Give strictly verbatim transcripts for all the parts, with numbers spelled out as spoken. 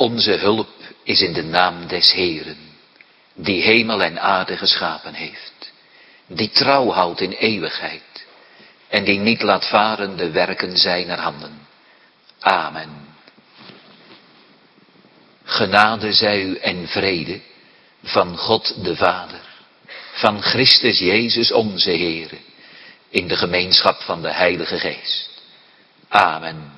Onze hulp is in de naam des Heeren, die hemel en aarde geschapen heeft, die trouw houdt in eeuwigheid en die niet laat varen de werken zijner handen. Amen. Genade zij u en vrede van God de Vader, van Christus Jezus onze Heere, in de gemeenschap van de Heilige Geest. Amen.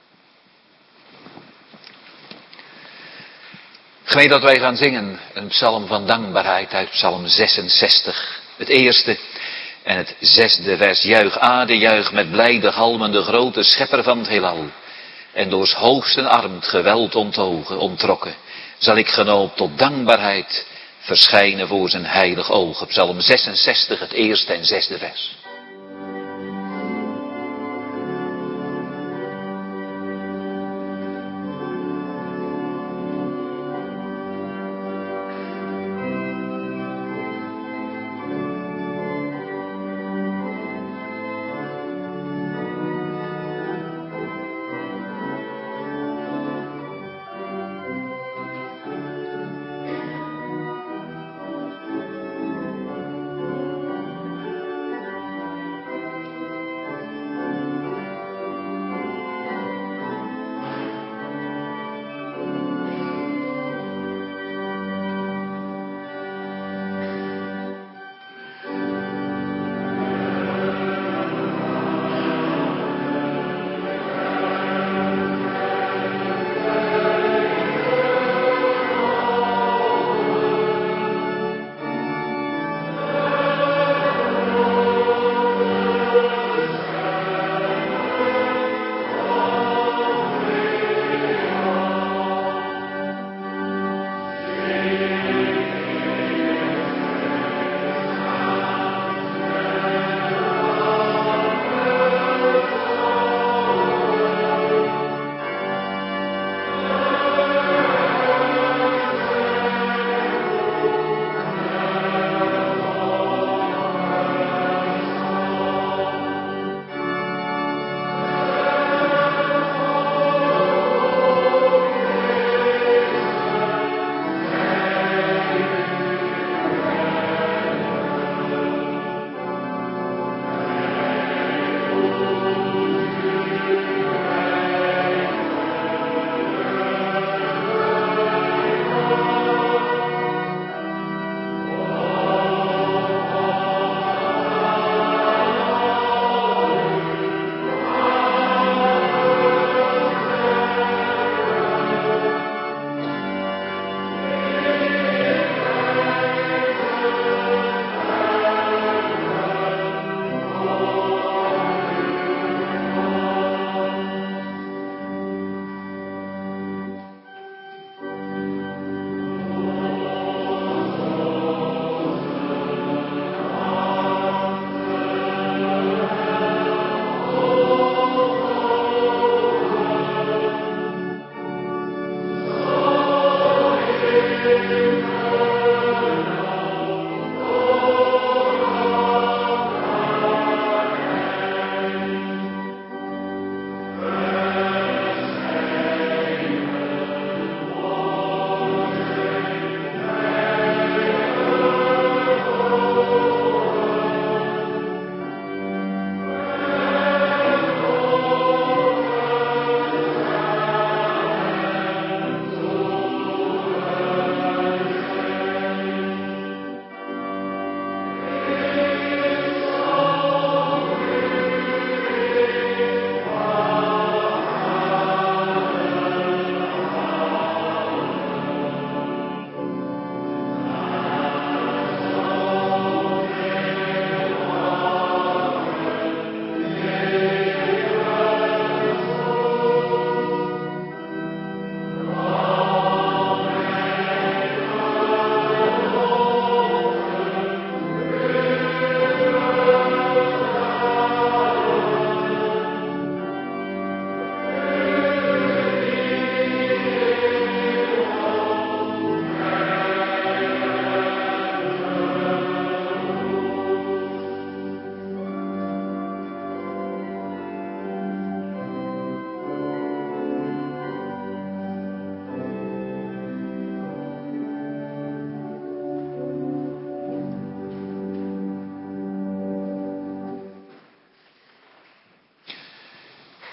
Gemeente, dat wij gaan zingen een psalm van dankbaarheid uit psalm zesenzestig. Het eerste en het zesde vers. Juich aarde, juich met blijde galmen de grote schepper van het heelal. En doors hoogsten arm het geweld onttogen, ontrokken, zal ik genoopt tot dankbaarheid verschijnen voor zijn heilig ogen. Psalm zesenzestig, het eerste en zesde vers.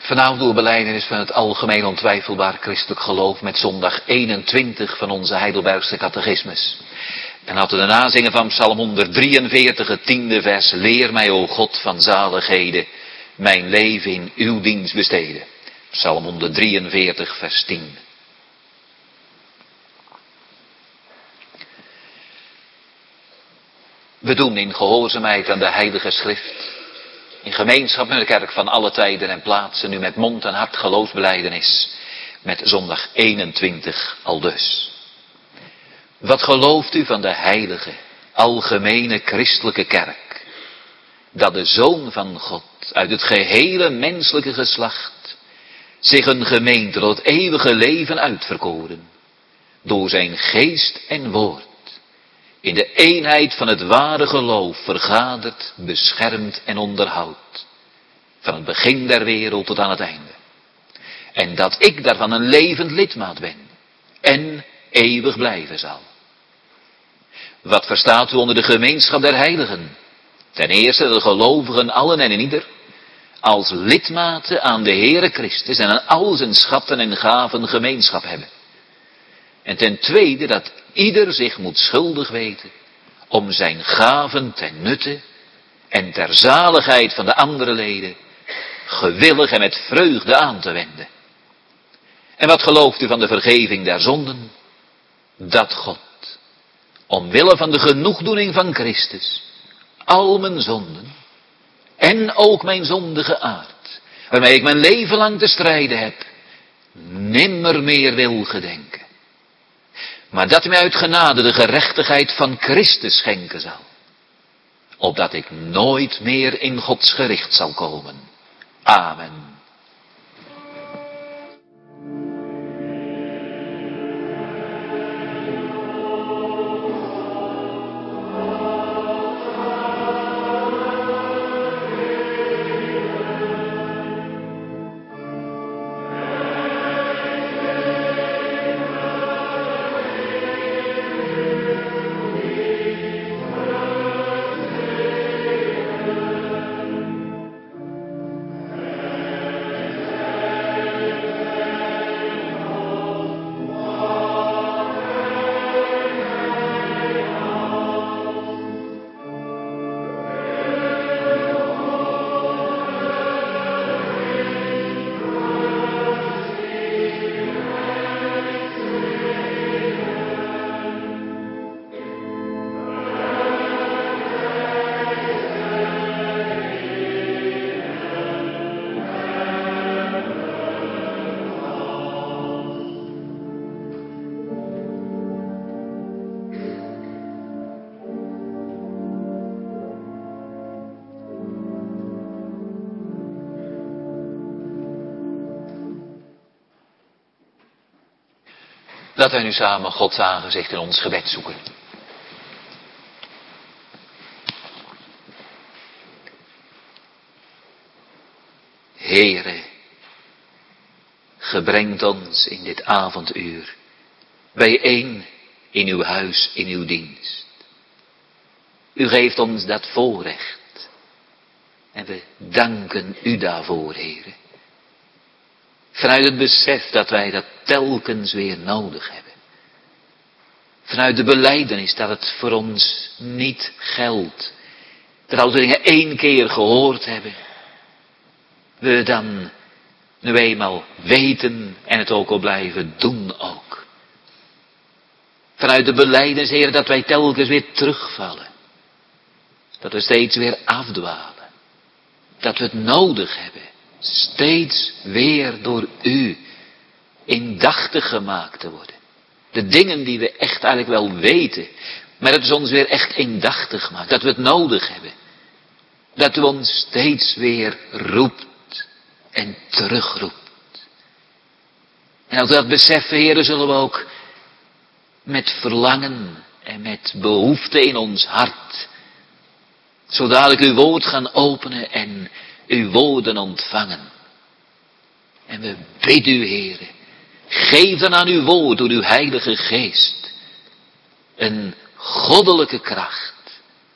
Vanavond door belijdenis van het algemeen ontwijfelbaar christelijk geloof met zondag eenentwintig van onze Heidelbergse catechismus. En laten we daarna zingen van Psalm honderddrieënveertig, het tiende vers. Leer mij, o God van zaligheden, mijn leven in uw dienst besteden. Psalm honderddrieënveertig, vers tien. We doen in gehoorzaamheid aan de Heilige Schrift, in gemeenschap met de kerk van alle tijden en plaatsen, nu met mond en hart geloofsbelijdenis, met zondag eenentwintig aldus. Wat gelooft u van de heilige, algemene christelijke kerk, dat de Zoon van God uit het gehele menselijke geslacht zich een gemeente tot het eeuwige leven uitverkoren, door zijn geest en woord, in de eenheid van het ware geloof vergadert, beschermt en onderhoudt, van het begin der wereld tot aan het einde. En dat ik daarvan een levend lidmaat ben en eeuwig blijven zal. Wat verstaat u onder de gemeenschap der heiligen? Ten eerste de gelovigen allen en in ieder als lidmaten aan de Heere Christus en aan al zijn schatten en gaven gemeenschap hebben. En ten tweede dat ieder zich moet schuldig weten om zijn gaven ten nutte en ter zaligheid van de andere leden gewillig en met vreugde aan te wenden. En wat gelooft u van de vergeving der zonden? Dat God, omwille van de genoegdoening van Christus, al mijn zonden en ook mijn zondige aard, waarmee ik mijn leven lang te strijden heb, nimmer meer wil gedenken. Maar dat mij uit genade de gerechtigheid van Christus schenken zal, opdat ik nooit meer in Gods gericht zal komen. Amen. Laten wij nu samen Gods aangezicht in ons gebed zoeken. Heere, ge brengt ons in dit avonduur bijeen in uw huis, in uw dienst. U geeft ons dat voorrecht en we danken u daarvoor, Heere. Vanuit het besef dat wij dat telkens weer nodig hebben. Vanuit de belijdenis dat het voor ons niet geldt. Dat als we dingen één keer gehoord hebben, we dan nu eenmaal weten en het ook al blijven doen ook. Vanuit de belijdenis, Heer, dat wij telkens weer terugvallen. Dat we steeds weer afdwalen. Dat we het nodig hebben. Steeds weer door u indachtig gemaakt te worden. De dingen die we echt eigenlijk wel weten, maar dat het ons weer echt indachtig maakt. Dat we het nodig hebben. Dat u ons steeds weer roept en terugroept. En als we dat beseffen, Heer, zullen we ook met verlangen en met behoefte in ons hart, zo dadelijk uw woord gaan openen en uw woorden ontvangen. En we bidden u, Heere, geef dan aan uw woord door uw heilige geest een goddelijke kracht.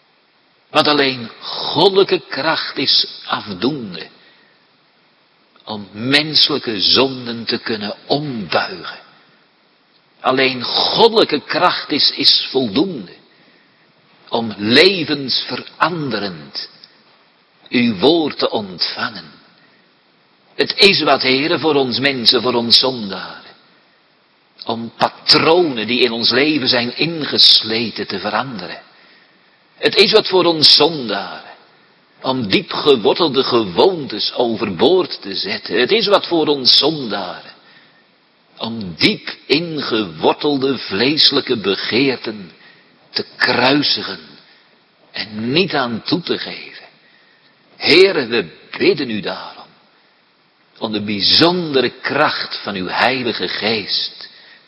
Want alleen goddelijke kracht is afdoende om menselijke zonden te kunnen ombuigen. Alleen goddelijke kracht is, is voldoende om levensveranderend uw woord te ontvangen. Het is wat, Heere, voor ons mensen, voor ons zondaren. Om patronen die in ons leven zijn ingesleten te veranderen. Het is wat voor ons zondaren. Om diep gewortelde gewoontes overboord te zetten. Het is wat voor ons zondaren. Om diep ingewortelde vleeselijke begeerten te kruisigen. En niet aan toe te geven. Heere, we bidden u daarom. Om de bijzondere kracht van uw Heilige Geest.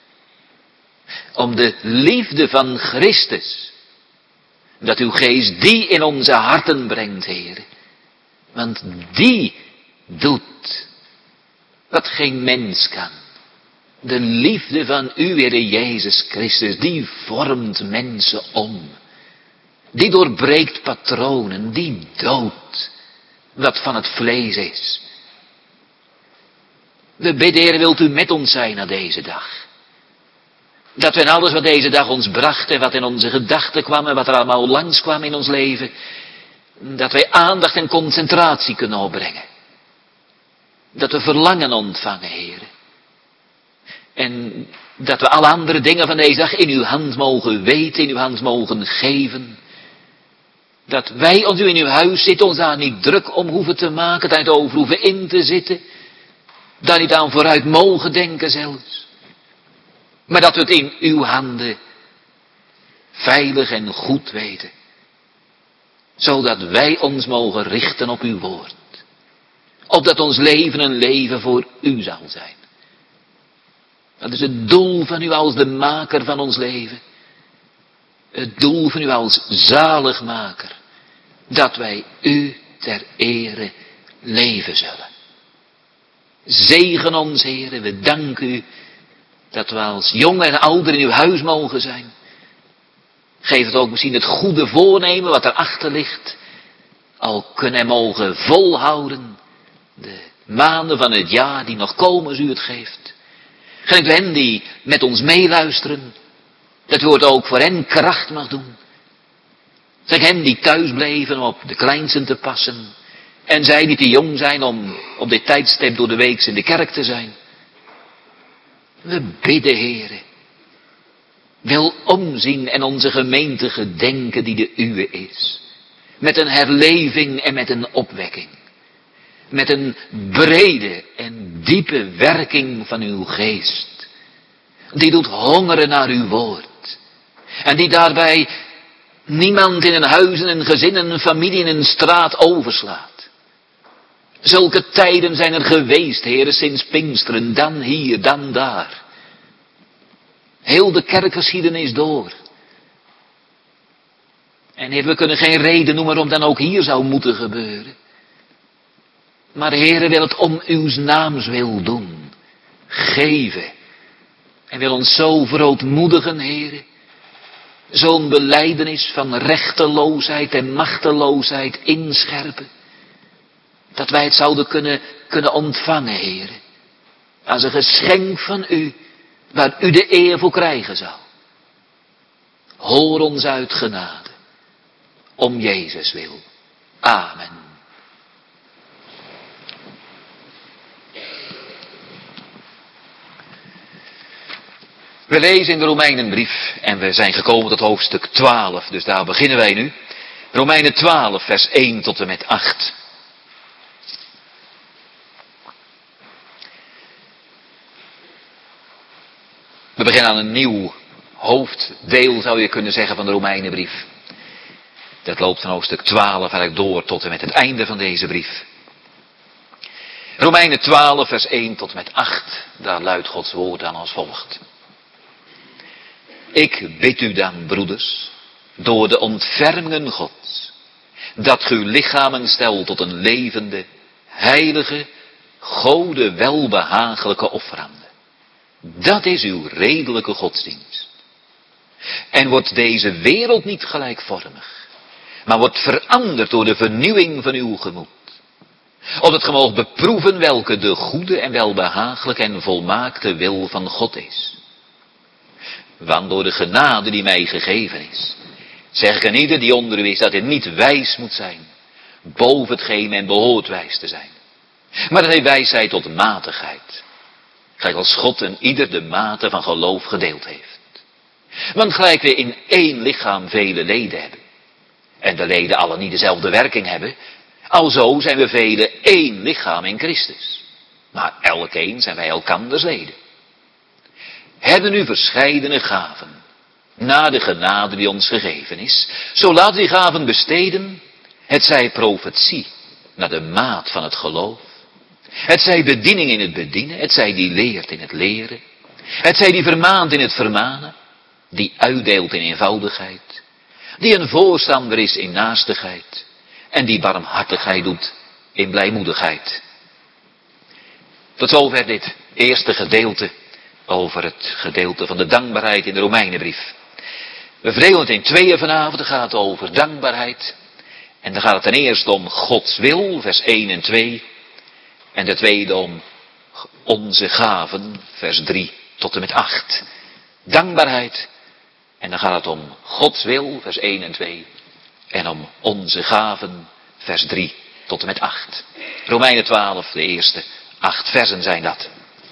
Om de liefde van Christus. Dat uw Geest die in onze harten brengt, Heer. Want die doet wat geen mens kan. De liefde van uw Heere Jezus Christus, die vormt mensen om. Die doorbreekt patronen, die doodt wat van het vlees is. We bidden, Heer, wilt u met ons zijn na deze dag. Dat we in alles wat deze dag ons bracht en wat in onze gedachten kwam en wat er allemaal langs kwam in ons leven, dat wij aandacht en concentratie kunnen opbrengen. Dat we verlangen ontvangen, Heer. En dat we alle andere dingen van deze dag in uw hand mogen weten, in uw hand mogen geven. Dat wij als u in uw huis zitten ons daar niet druk om hoeven te maken, tijd over hoeven in te zitten. Daar niet aan vooruit mogen denken zelfs. Maar dat we het in uw handen veilig en goed weten. Zodat wij ons mogen richten op uw woord. Opdat ons leven een leven voor u zal zijn. Dat is het doel van u als de maker van ons leven. Het doel van u als zaligmaker. Dat wij u ter ere leven zullen. Zegen ons, Heere, we danken u dat we als jong en ouder in uw huis mogen zijn. Geef het ook misschien het goede voornemen wat erachter ligt. Al kunnen en mogen volhouden de maanden van het jaar die nog komen als u het geeft. Geef hen die met ons meeluisteren, dat u het ook voor hen kracht mag doen. Zeg hen die thuis bleven om op de kleinsten te passen. En zij die te jong zijn om op dit tijdstip door de week in de kerk te zijn. We bidden, Heere. Wil omzien en onze gemeente gedenken die de uwe is. Met een herleving en met een opwekking. Met een brede en diepe werking van uw geest. Die doet hongeren naar uw woord. En die daarbij niemand in een huis, in een gezin, in een familie, in een straat overslaat. Zulke tijden zijn er geweest, Heere, sinds Pinksteren, dan hier, dan daar. Heel de kerkgeschiedenis door. En Heer, we kunnen geen reden noemen waarom dan ook hier zou moeten gebeuren. Maar Heere wil het om uw naams wil doen. Geven. En wil ons zo verootmoedigen, Heere. Zo'n belijdenis van rechteloosheid en machteloosheid inscherpen. Dat wij het zouden kunnen, kunnen ontvangen, Heere. Als een geschenk van u, waar u de eer voor krijgen zal. Hoor ons uit genade. Om Jezus wil. Amen. We lezen in de Romeinenbrief en we zijn gekomen tot hoofdstuk twaalf, dus daar beginnen wij nu. Romeinen twaalf, vers één tot en met acht. We beginnen aan een nieuw hoofddeel, zou je kunnen zeggen, van de Romeinenbrief. Dat loopt van hoofdstuk twaalf eigenlijk door tot en met het einde van deze brief. Romeinen twaalf, vers één tot en met acht, daar luidt Gods woord dan als volgt. Ik bid u dan, broeders, door de ontfermingen Gods, dat ge uw lichamen stelt tot een levende, heilige, Gode welbehagelijke offerande. Dat is uw redelijke godsdienst. En wordt deze wereld niet gelijkvormig, maar wordt veranderd door de vernieuwing van uw gemoed. Opdat ge moogt beproeven welke de goede en welbehagelijke en volmaakte wil van God is. Want door de genade die mij gegeven is, zeg ik aan ieder die onder u is dat hij niet wijs moet zijn, boven hetgeen men behoort wijs te zijn. Maar dat hij wijsheid tot matigheid. Gelijk als God en ieder de mate van geloof gedeeld heeft. Want gelijk we in één lichaam vele leden hebben, en de leden alle niet dezelfde werking hebben, alzo zijn we velen één lichaam in Christus. Maar elkeen zijn wij elkanders leden. Hebben nu verscheidene gaven, na de genade die ons gegeven is, zo laat die gaven besteden, het zij profetie, naar de maat van het geloof, het zij bediening in het bedienen, het zij die leert in het leren, het zij die vermaant in het vermanen, die uitdeelt in eenvoudigheid, die een voorstander is in naastigheid en die barmhartigheid doet in blijmoedigheid. Tot zover dit eerste gedeelte over het gedeelte van de dankbaarheid in de Romeinenbrief. We verdelen het in tweeën vanavond. Het gaat over dankbaarheid. En dan gaat het ten eerste om Gods wil, vers één en twee. En de tweede om onze gaven, vers drie tot en met acht. Dankbaarheid. En dan gaat het om Gods wil, vers één en twee. En om onze gaven, vers drie tot en met acht. Romeinen twaalf, de eerste acht versen zijn dat.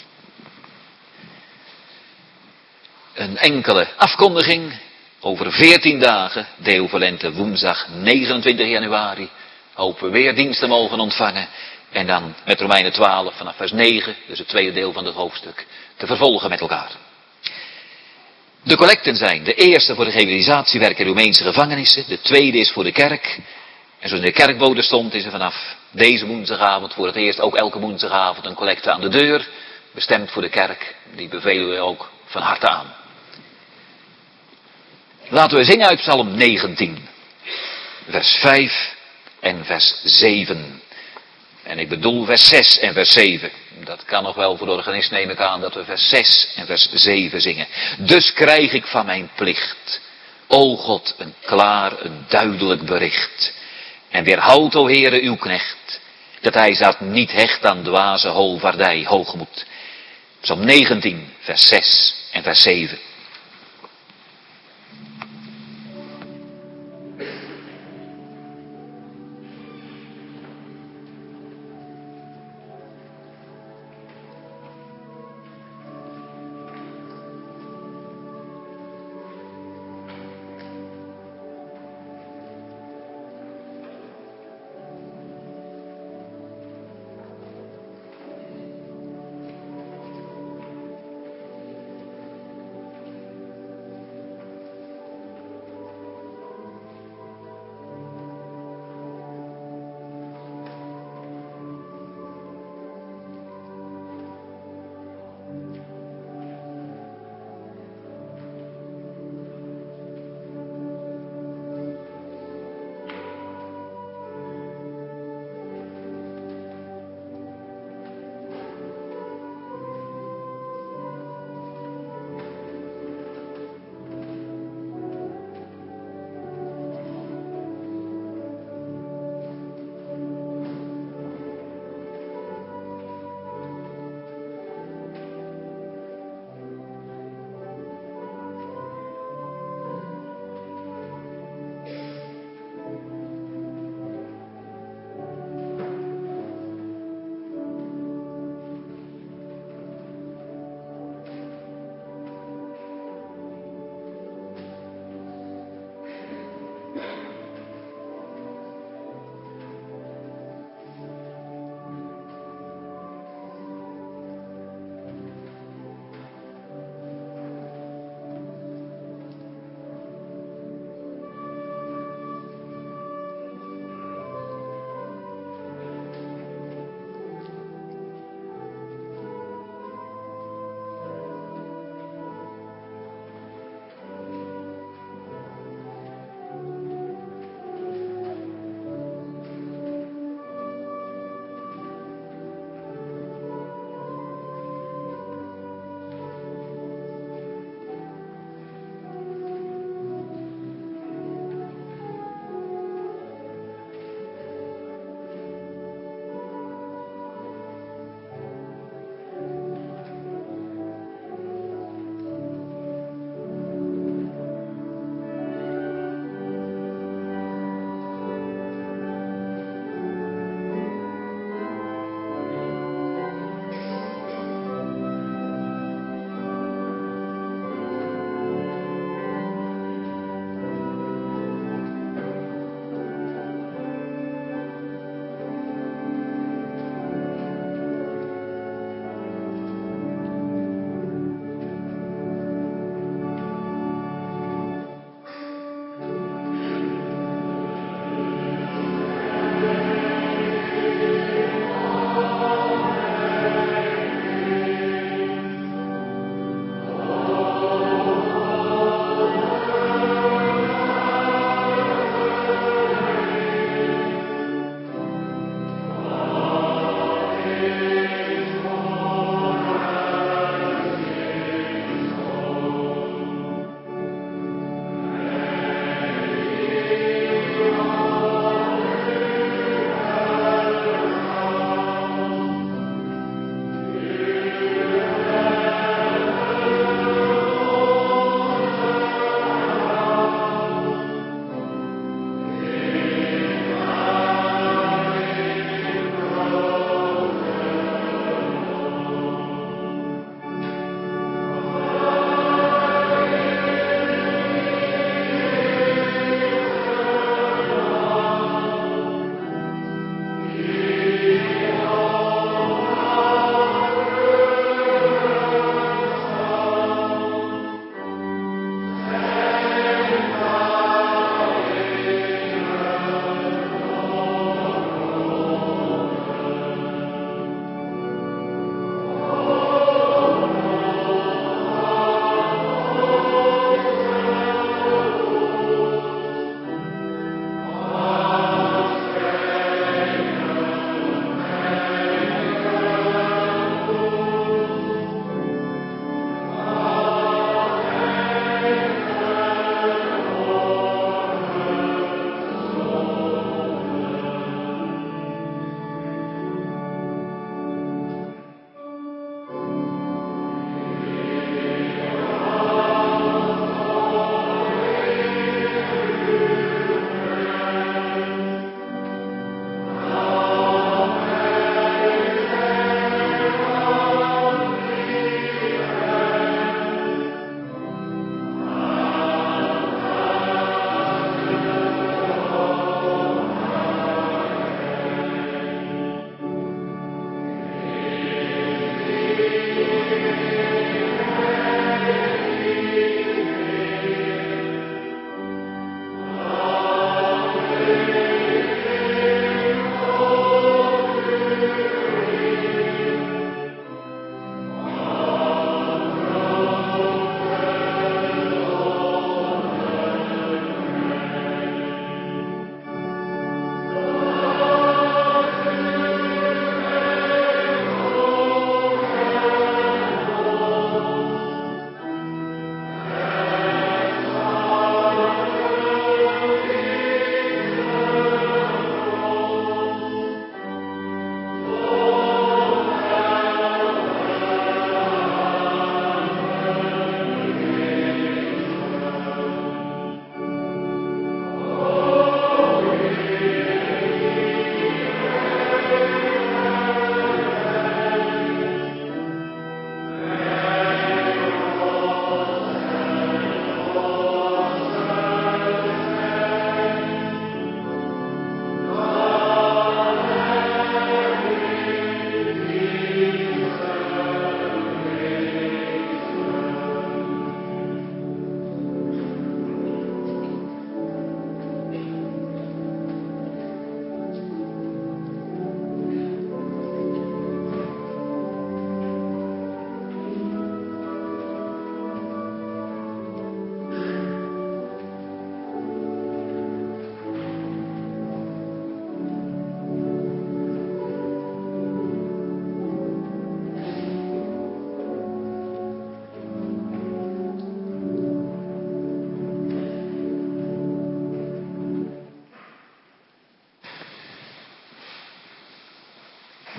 Een enkele afkondiging. Over veertien dagen, deel voor lente, woensdag negenentwintig januari. Hopen we weer dienst te mogen ontvangen. En dan met Romeinen twaalf vanaf vers negen, dus het tweede deel van het hoofdstuk, te vervolgen met elkaar. De collecten zijn de eerste voor de evangelisatiewerk in Roemeense gevangenissen. De tweede is voor de kerk. En zoals in de kerkbode stond, is er vanaf deze woensdagavond voor het eerst ook elke woensdagavond een collecte aan de deur. Bestemd voor de kerk. Die bevelen we ook van harte aan. Laten we zingen uit Psalm negentien. Vers vijf en vers zeven. En ik bedoel vers zes en vers zeven. Dat kan nog wel voor de organist, neem ik aan, dat we vers zes en vers zeven zingen. Dus krijg ik van mijn plicht, o God, een klaar, een duidelijk bericht. En weerhoud, o Heere, uw knecht, dat hij zat niet hecht aan dwaze hovaardij, hoogmoed. Psalm negentien, vers zes en vers zeven.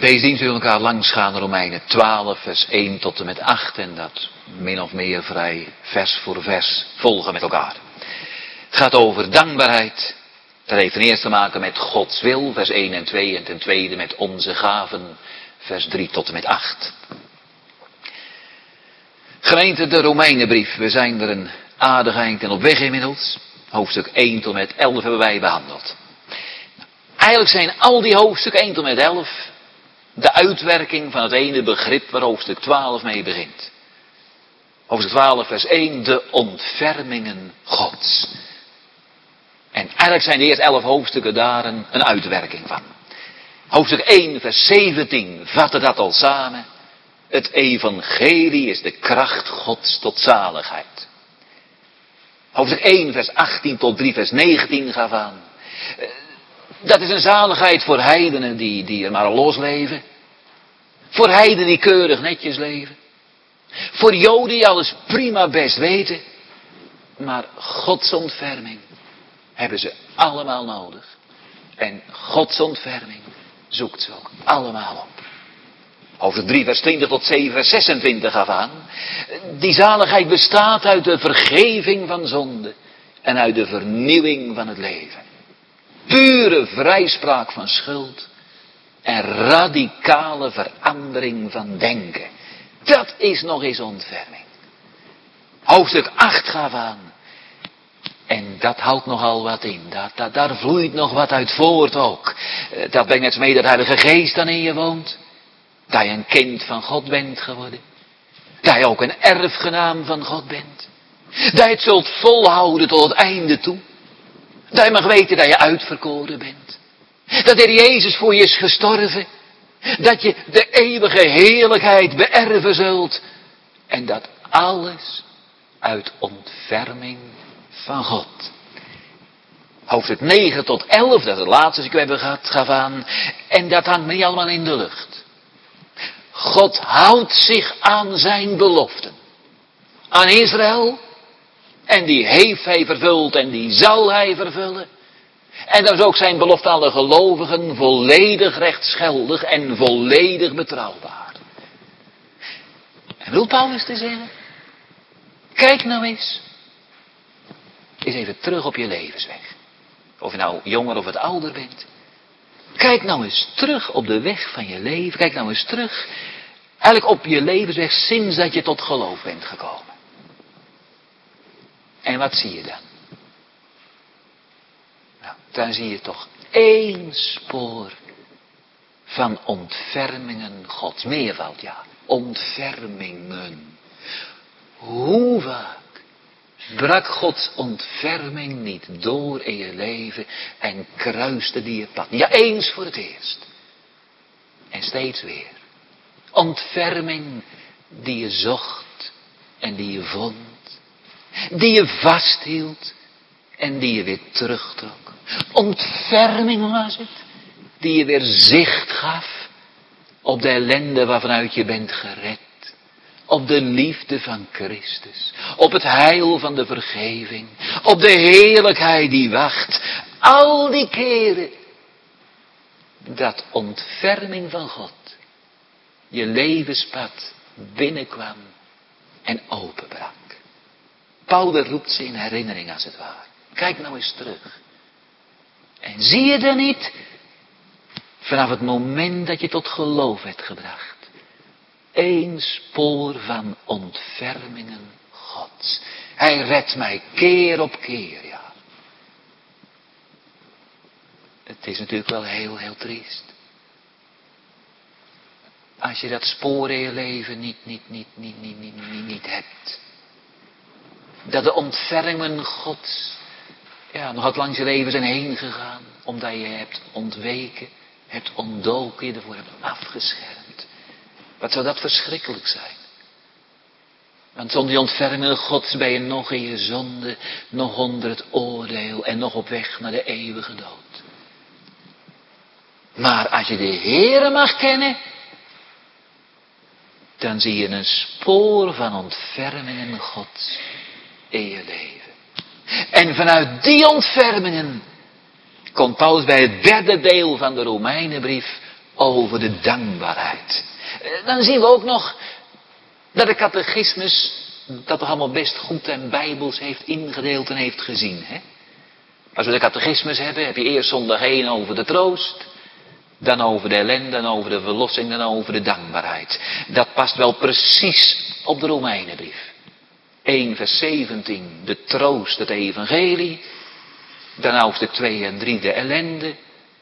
Deze dienst wil elkaar langs gaan, Romeinen twaalf, vers één tot en met acht. En dat min of meer vrij vers voor vers volgen met elkaar. Het gaat over dankbaarheid. Dat heeft ten eerste te maken met Gods wil, vers één en twee. En ten tweede met onze gaven, vers drie tot en met acht. Gemeente, de Romeinenbrief. We zijn er een aardig eind en op weg inmiddels. Hoofdstuk één tot en met elf hebben wij behandeld. Eigenlijk zijn al die hoofdstukken één tot en met elf de uitwerking van het ene begrip waar hoofdstuk twaalf mee begint. Hoofdstuk twaalf vers één, de ontfermingen Gods. En eigenlijk zijn de eerste elf hoofdstukken daar een, een uitwerking van. Hoofdstuk één vers zeventien vatte dat al samen. Het evangelie is de kracht Gods tot zaligheid. Hoofdstuk één vers achttien tot drie vers negentien gaf aan. Dat is een zaligheid voor heidenen die, die er maar los leven. Voor heidenen die keurig netjes leven. Voor Joden die alles prima best weten. Maar Gods ontferming hebben ze allemaal nodig. En Gods ontferming zoekt ze ook allemaal op. Hoofdstuk drie vers twintig tot zeven vers zesentwintig gaf aan. Die zaligheid bestaat uit de vergeving van zonde. En uit de vernieuwing van het leven. Pure vrijspraak van schuld. En radicale verandering van denken. Dat is nog eens ontferming. Hoofdstuk acht gaf aan. En dat houdt nogal wat in. Dat, dat, daar vloeit nog wat uit voort ook. Dat brengt net mee dat de Heilige Geest dan in je woont. Dat je een kind van God bent geworden. Dat je ook een erfgenaam van God bent. Dat je het zult volhouden tot het einde toe. Dat je mag weten dat je uitverkoren bent. Dat de Heer Jezus voor je is gestorven. Dat je de eeuwige heerlijkheid beërven zult. En dat alles uit ontferming van God. Hoofdstuk negen tot elf, dat is het laatste dat we hebben gehad, gaf aan. En dat hangt niet allemaal in de lucht. God houdt zich aan zijn beloften. Aan Israël. En die heeft hij vervuld en die zal hij vervullen. En dan is ook zijn belofte aan de gelovigen volledig rechtsgeldig en volledig betrouwbaar. En wil Paulus te zeggen? Kijk nou eens. Eens even terug op je levensweg. Of je nou jonger of wat ouder bent. Kijk nou eens terug op de weg van je leven. Kijk nou eens terug. Eigenlijk op je levensweg sinds dat je tot geloof bent gekomen. En wat zie je dan? Nou, dan zie je toch één spoor van ontfermingen Gods. Meervoud, ja. Ontfermingen. Hoe vaak brak Gods ontferming niet door in je leven en kruiste die je pad. Ja, eens voor het eerst. En steeds weer. Ontferming die je zocht en die je vond. Die je vasthield en die je weer terugtrok. Ontferming was het. Die je weer zicht gaf op de ellende waarvanuit je bent gered. Op de liefde van Christus. Op het heil van de vergeving. Op de heerlijkheid die wacht. Al die keren dat ontferming van God je levenspad binnenkwam en openbrak. Paulus roept ze in herinnering als het ware. Kijk nou eens terug. En zie je dan niet, vanaf het moment dat je tot geloof werd gebracht, één spoor van ontfermingen Gods. Hij redt mij keer op keer, ja. Het is natuurlijk wel heel, heel triest. Als je dat spoor in je leven niet, niet, niet, niet, niet, niet, niet, niet hebt. Dat de ontfermingen Gods, ja, nog wat langs je leven zijn heen gegaan. Omdat je hebt ontweken, hebt ontdoken, je ervoor hebt afgeschermd. Wat zou dat verschrikkelijk zijn. Want zonder die ontfermingen Gods ben je nog in je zonde, nog onder het oordeel en nog op weg naar de eeuwige dood. Maar als je de Heere mag kennen, dan zie je een spoor van ontfermingen Gods in je leven. En vanuit die ontfermingen komt Paulus bij het derde deel van de Romeinenbrief over de dankbaarheid. Dan zien we ook nog dat de catechismus dat toch allemaal best goed en bijbels heeft ingedeeld en heeft gezien. Hè? Als we de catechismus hebben, heb je eerst zondag één over de troost. Dan over de ellende, dan over de verlossing, dan over de dankbaarheid. Dat past wel precies op de Romeinenbrief. één vers zeventien, de troost, het evangelie. Dan hoofdstuk twee en drie, de ellende.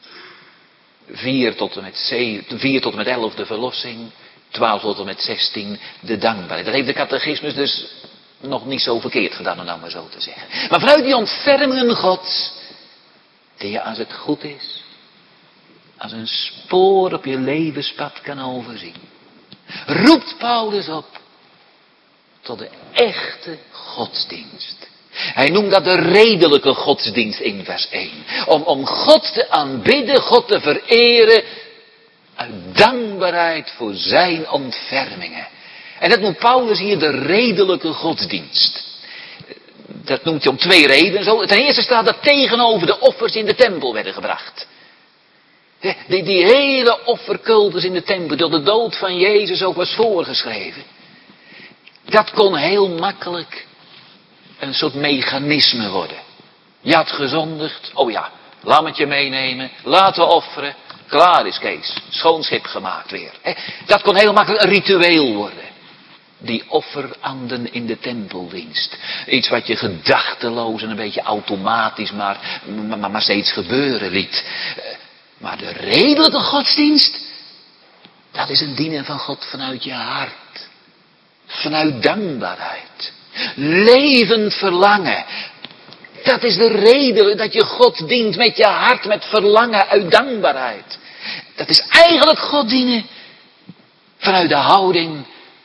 vier tot en met, zeven, vier tot en met elf, de verlossing. twaalf tot en met zestien, de dankbaarheid. Dat heeft de catechismus dus nog niet zo verkeerd gedaan, om nou maar zo te zeggen. Maar vanuit die ontfermingen Gods, die je als het goed is, als een spoor op je levenspad kan overzien, roept Paulus op tot de echte godsdienst. Hij noemt dat de redelijke godsdienst in vers één. Om, om God te aanbidden, God te vereren, uit dankbaarheid voor zijn ontfermingen. En dat noemt Paulus hier de redelijke godsdienst. Dat noemt hij om twee redenen zo. Ten eerste staat dat tegenover de offers in de tempel werden gebracht. Die, die hele offercultus in de tempel, door de dood van Jezus ook was voorgeschreven. Dat kon heel makkelijk een soort mechanisme worden. Je had gezondigd, oh ja, lammetje meenemen, laten offeren, klaar is Kees, schoon schip gemaakt weer. Dat kon heel makkelijk een ritueel worden. Die offeranden in de tempeldienst. Iets wat je gedachteloos en een beetje automatisch maar, maar, maar steeds gebeuren liet. Maar de redelijke godsdienst, dat is een dienen van God vanuit je hart. Vanuit dankbaarheid. Levend verlangen. Dat is de reden dat je God dient met je hart, met verlangen uit dankbaarheid. Dat is eigenlijk God dienen vanuit de houding.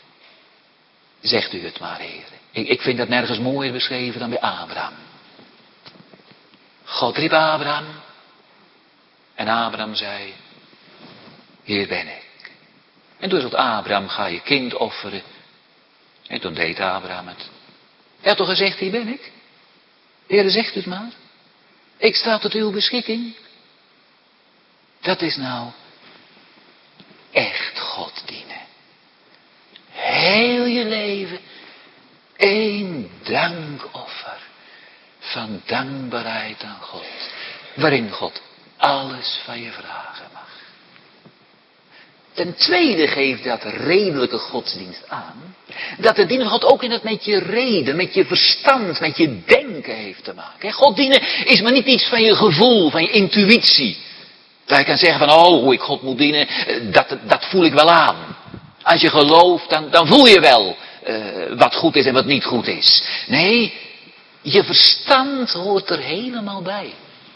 Zegt u het maar, Heer. Ik, ik vind dat nergens mooier beschreven dan bij Abraham. God riep Abraham. En Abraham zei, hier ben ik. En toen zegt Abraham, ga je kind offeren. En toen deed Abraham het. Hij had toch gezegd, hier ben ik. Heer, zegt het maar. Ik sta tot uw beschikking. Dat is nou echt God dienen. Heel je leven één dankoffer van dankbaarheid aan God. Waarin God alles van je vragen mag. Ten tweede geeft dat redelijke godsdienst aan, dat het dienen van God ook in het met je reden, met je verstand, met je denken heeft te maken. God dienen is maar niet iets van je gevoel, van je intuïtie. Dat je kan zeggen van, oh, hoe ik God moet dienen, dat, dat voel ik wel aan. Als je gelooft, dan, dan voel je wel uh, wat goed is en wat niet goed is. Nee, je verstand hoort er helemaal bij.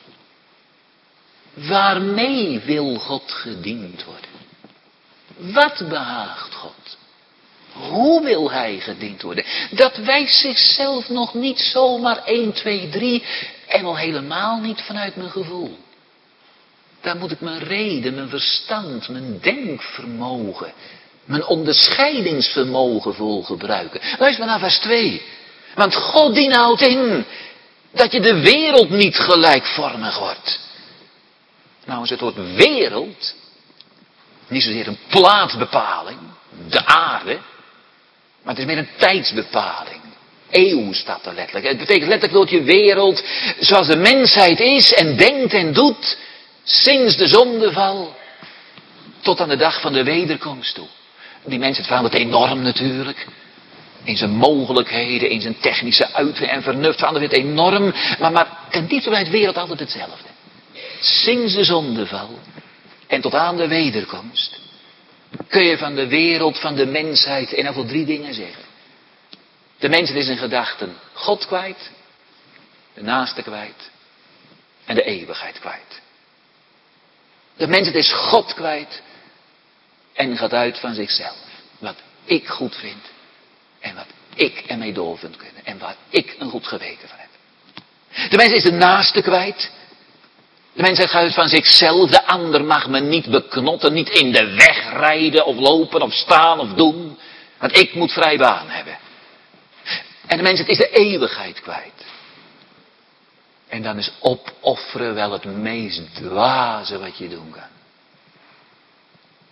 Waarmee wil God gediend worden? Wat behaagt God? Hoe wil hij gediend worden? Dat wijst zichzelf nog niet zomaar één, twee, drie en al helemaal niet vanuit mijn gevoel. Daar moet ik mijn reden, mijn verstand, mijn denkvermogen, mijn onderscheidingsvermogen voor gebruiken. Luister maar naar vers twee. Want God die houdt in dat je de wereld niet gelijkvormig wordt. Nou is het woord wereld niet zozeer een plaatsbepaling, de aarde, maar het is meer een tijdsbepaling. Eeuw staat er letterlijk. Het betekent letterlijk dat je wereld zoals de mensheid is en denkt en doet, sinds de zondeval tot aan de dag van de wederkomst toe. Die mensheid verandert enorm natuurlijk. In zijn mogelijkheden, in zijn technische uitvinding en vernuft verandert het enorm. Maar, maar ten diepste blijft de wereld altijd hetzelfde. Sinds de zondeval en tot aan de wederkomst kun je van de wereld, van de mensheid in ieder drie dingen zeggen. De mensheid is in gedachten God kwijt, de naaste kwijt en de eeuwigheid kwijt. De mensheid is God kwijt en gaat uit van zichzelf. Wat ik goed vind en wat ik ermee door vind kunnen en waar ik een goed geweten van heb. De mensheid is de naaste kwijt. De mensheid gaat uit van zichzelf. De ander mag me niet beknotten, niet in de weg rijden of lopen of staan of doen. Want ik moet vrij baan hebben. En de mensheid is de eeuwigheid kwijt. En dan is opofferen wel het meest dwaze wat je doen kan.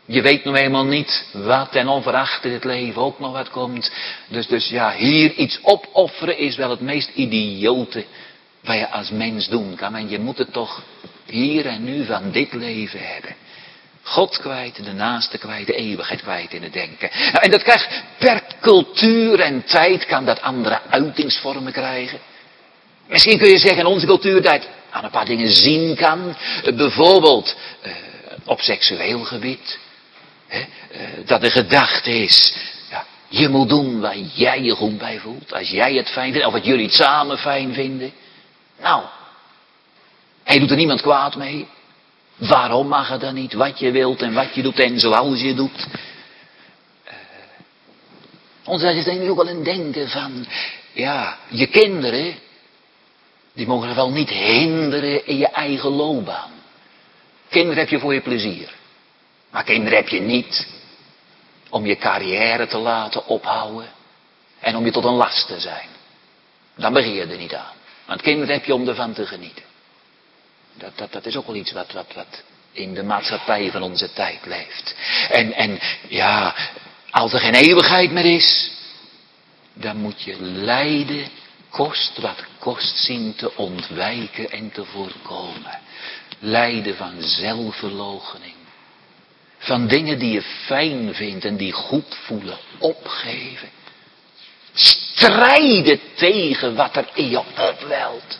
Je weet nog helemaal niet wat en of er achter het leven ook nog wat komt. Dus, dus ja, hier iets opofferen is wel het meest idiote wat je als mens doen kan. En je moet het toch hier en nu van dit leven hebben. God kwijt, de naaste kwijt, de eeuwigheid kwijt in het denken. En dat krijgt per cultuur en tijd kan dat andere uitingsvormen krijgen. Misschien kun je zeggen in onze cultuur dat je aan een paar dingen zien kan. Bijvoorbeeld uh, op seksueel gebied. Hè, uh, dat de gedachte is, ja, je moet doen waar jij je goed bij voelt. Als jij het fijn vindt, of wat jullie het samen fijn vinden. Nou, hij doet er niemand kwaad mee. Waarom mag het dan niet? Wat je wilt en wat je doet en zoals je doet. Uh, ons is denk ik ook wel een denken van, ja, je kinderen, die mogen er wel niet hinderen in je eigen loopbaan. Kinderen heb je voor je plezier. Maar kinderen heb je niet om je carrière te laten ophouden en om je tot een last te zijn. Dan begin je er niet aan. Want kinderen heb je om ervan te genieten. Dat, dat, dat is ook wel iets wat, wat, wat in de maatschappij van onze tijd leeft. En, en ja, als er geen eeuwigheid meer is, dan moet je lijden, kost wat kost, zien te ontwijken en te voorkomen. Lijden van zelfverloochening. Van dingen die je fijn vindt en die goed voelen, opgeven. Strijden tegen wat er in je opwelt.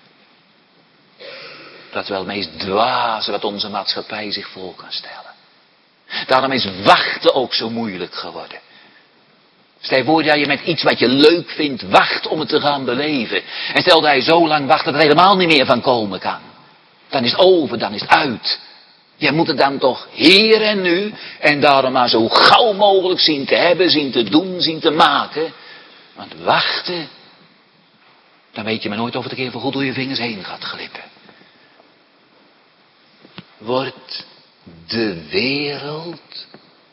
Dat is wel het meest dwaze wat onze maatschappij zich voor kan stellen. Daarom is wachten ook zo moeilijk geworden. Stel je voor dat je met iets wat je leuk vindt wacht om het te gaan beleven. En stel dat je zo lang wacht dat er helemaal niet meer van komen kan. Dan is het over, dan is het uit. Je moet het dan toch hier en nu en daarom maar zo gauw mogelijk zien te hebben, zien te doen, zien te maken. Want wachten, dan weet je maar nooit of het een keer voorgoed door je vingers heen gaat glippen. Wordt de wereld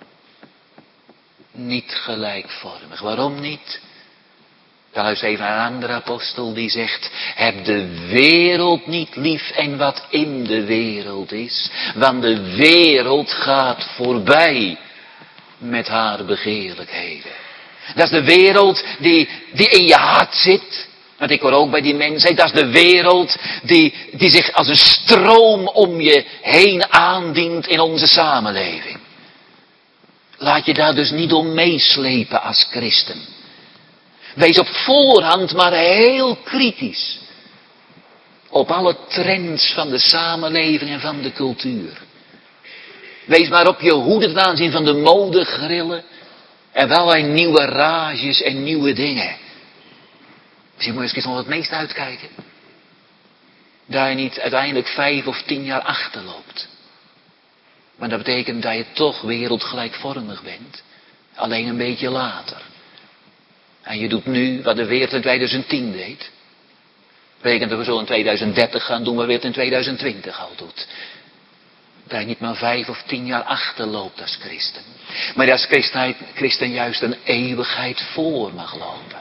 niet gelijkvormig. Waarom niet? Dan luister even naar een andere apostel die zegt, heb de wereld niet lief en wat in de wereld is. Want de wereld gaat voorbij met haar begeerlijkheden. Dat is de wereld die, die in je hart zit. Want ik hoor ook bij die mensen, dat is de wereld die, die zich als een stroom om je heen aandient in onze samenleving. Laat je daar dus niet om meeslepen als christen. Wees op voorhand maar heel kritisch. Op alle trends van de samenleving en van de cultuur. Wees maar op je hoede ten aanzien van de modegrillen. En allerlei nieuwe rages en nieuwe dingen. Misschien moet je eens nog het meest uitkijken. Dat je niet uiteindelijk vijf of tien jaar achterloopt. Maar dat betekent dat je toch wereldgelijkvormig bent. Alleen een beetje later. En je doet nu wat de wereld in tweeduizend tien deed. Dat betekent dat we zo in tweeduizend dertig gaan doen wat de wereld in tweeduizend twintig al doet. Dat je niet maar vijf of tien jaar achterloopt als christen. Maar dat als christen, christen juist een eeuwigheid voor mag lopen.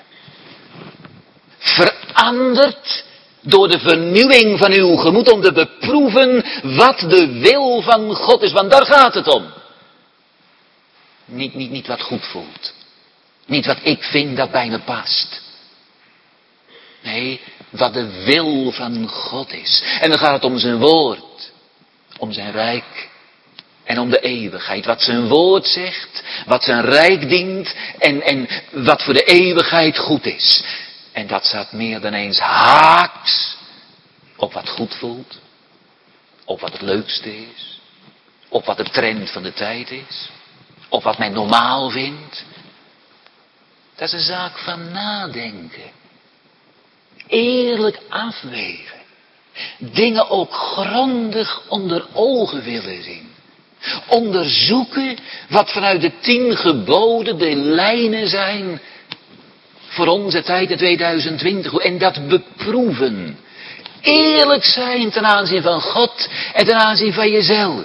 Veranderd door de vernieuwing van uw gemoed om te beproeven wat de wil van God is. Want daar gaat het om. Niet, niet, niet wat goed voelt. Niet wat ik vind dat bij me past. Nee, wat de wil van God is. En dan gaat het om zijn woord. Om zijn rijk. En om de eeuwigheid. Wat zijn woord zegt. Wat zijn rijk dient. En, en wat voor de eeuwigheid goed is. En dat staat meer dan eens haaks op wat goed voelt. Op wat het leukste is. Op wat de trend van de tijd is. Op wat men normaal vindt. Dat is een zaak van nadenken. Eerlijk afwegen. Dingen ook grondig onder ogen willen zien. Onderzoeken wat vanuit de tien geboden de lijnen zijn voor onze tijd in tweeduizend twintig. En dat beproeven. Eerlijk zijn ten aanzien van God en ten aanzien van jezelf.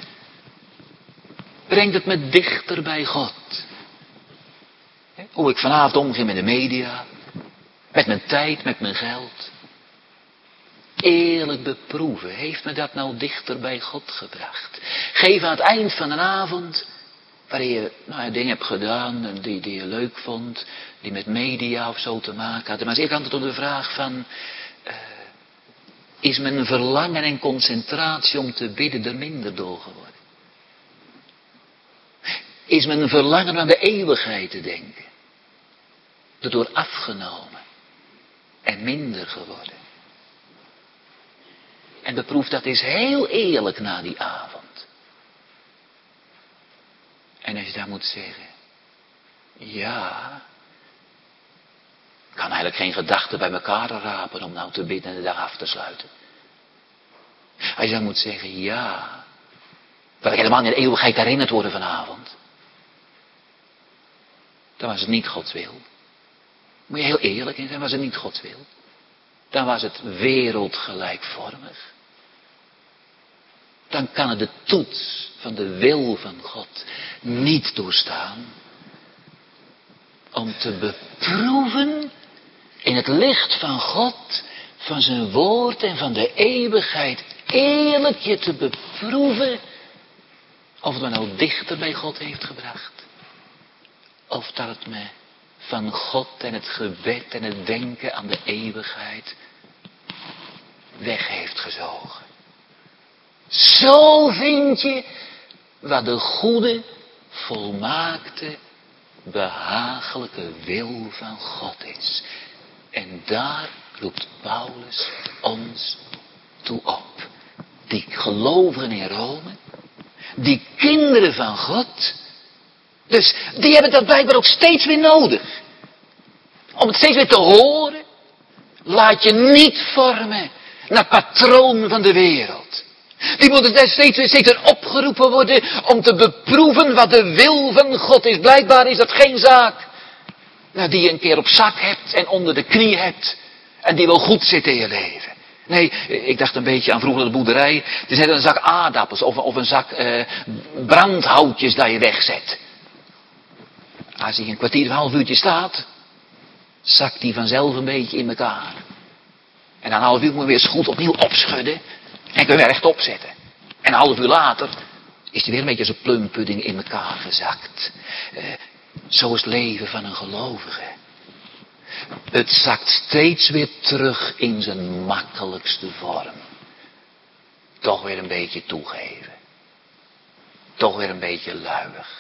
Brengt het me dichter bij God. Hoe ik vanavond omging met de media. Met mijn tijd, met mijn geld. eerlijk beproeven. Heeft me dat nou dichter bij God gebracht? Geef aan het eind van een avond, waarin je nou, dingen hebt gedaan en die, die je leuk vond, die met media of zo te maken hadden. Maar eens even antwoord op de vraag van, uh, is mijn verlangen en concentratie om te bidden er minder door geworden? Is mijn verlangen aan de eeuwigheid te denken erdoor afgenomen en minder geworden? En beproef dat eens heel eerlijk na die avond. En als je daar moet zeggen, ja, ik kan eigenlijk geen gedachten bij elkaar rapen om nou te bidden en de dag af te sluiten. Als je dan moet zeggen, ja, wil ik helemaal in de eeuwigheid herinnerd worden vanavond. Dan was het niet Gods wil. Moet je heel eerlijk in zijn, was het niet Gods wil. Dan was het wereldgelijkvormig. Dan kan het de toets van de wil van God niet doorstaan. Om te beproeven in het licht van God, van zijn woord en van de eeuwigheid, eerlijk je te beproeven of het me nou dichter bij God heeft gebracht. Of dat het me van God en het gebed en het denken aan de eeuwigheid weg heeft gezogen. Zo vind je wat de goede, volmaakte, behagelijke wil van God is. En daar roept Paulus ons toe op. Die gelovigen in Rome, die kinderen van God, dus die hebben dat blijkbaar ook steeds weer nodig. Om het steeds weer te horen, laat je niet vormen naar patroon van de wereld. Die moeten daar steeds weer, steeds weer opgeroepen worden om te beproeven wat de wil van God is. Blijkbaar is dat geen zaak nou, die je een keer op zak hebt en onder de knie hebt en die wel goed zit in je leven. Nee, ik dacht een beetje aan vroeger de boerderij. Het is net een zak aardappels of, of een zak eh, brandhoutjes dat je wegzet. Als hij een kwartier of een half uurtje staat, zakt die vanzelf een beetje in elkaar. En na een half uur moet je weer eens goed opnieuw opschudden en kun je weer rechtop zetten. En een half uur later is hij weer een beetje als een plumpudding in elkaar gezakt. Uh, zo is het leven van een gelovige. Het zakt steeds weer terug in zijn makkelijkste vorm. Toch weer een beetje toegeven. Toch weer een beetje luiig.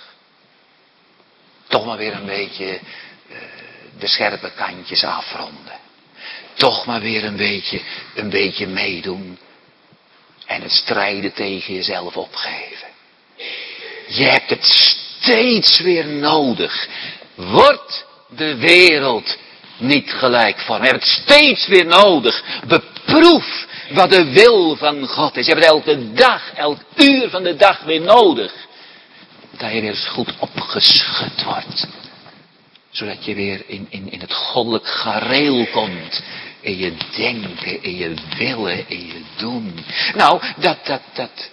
Toch maar weer een beetje uh, de scherpe kantjes afronden. Toch maar weer een beetje, een beetje meedoen. En het strijden tegen jezelf opgeven. Je hebt het steeds weer nodig. Wordt de wereld niet gelijkvormig. Je hebt het steeds weer nodig. Beproef wat de wil van God is. Je hebt het elke dag, elk uur van de dag weer nodig. Dat je weer eens goed opgeschud wordt. Zodat je weer in, in, in het goddelijk gareel komt. In je denken, in je willen, in je doen. Nou, dat, dat, dat.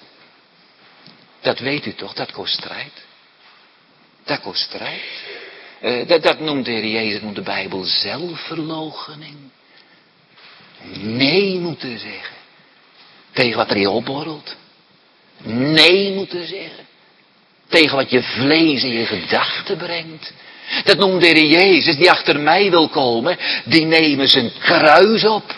Dat weet u toch, dat kost strijd. Dat kost strijd. Uh, dat, dat noemt de Heer Jezus, noemt de Bijbel zelfverloochening. Nee moeten zeggen. Tegen wat er je opborrelt. Nee moeten zeggen. Tegen wat je vlees in je gedachten brengt. Dat noemt de Heer Jezus, die achter mij wil komen, die nemen zijn kruis op.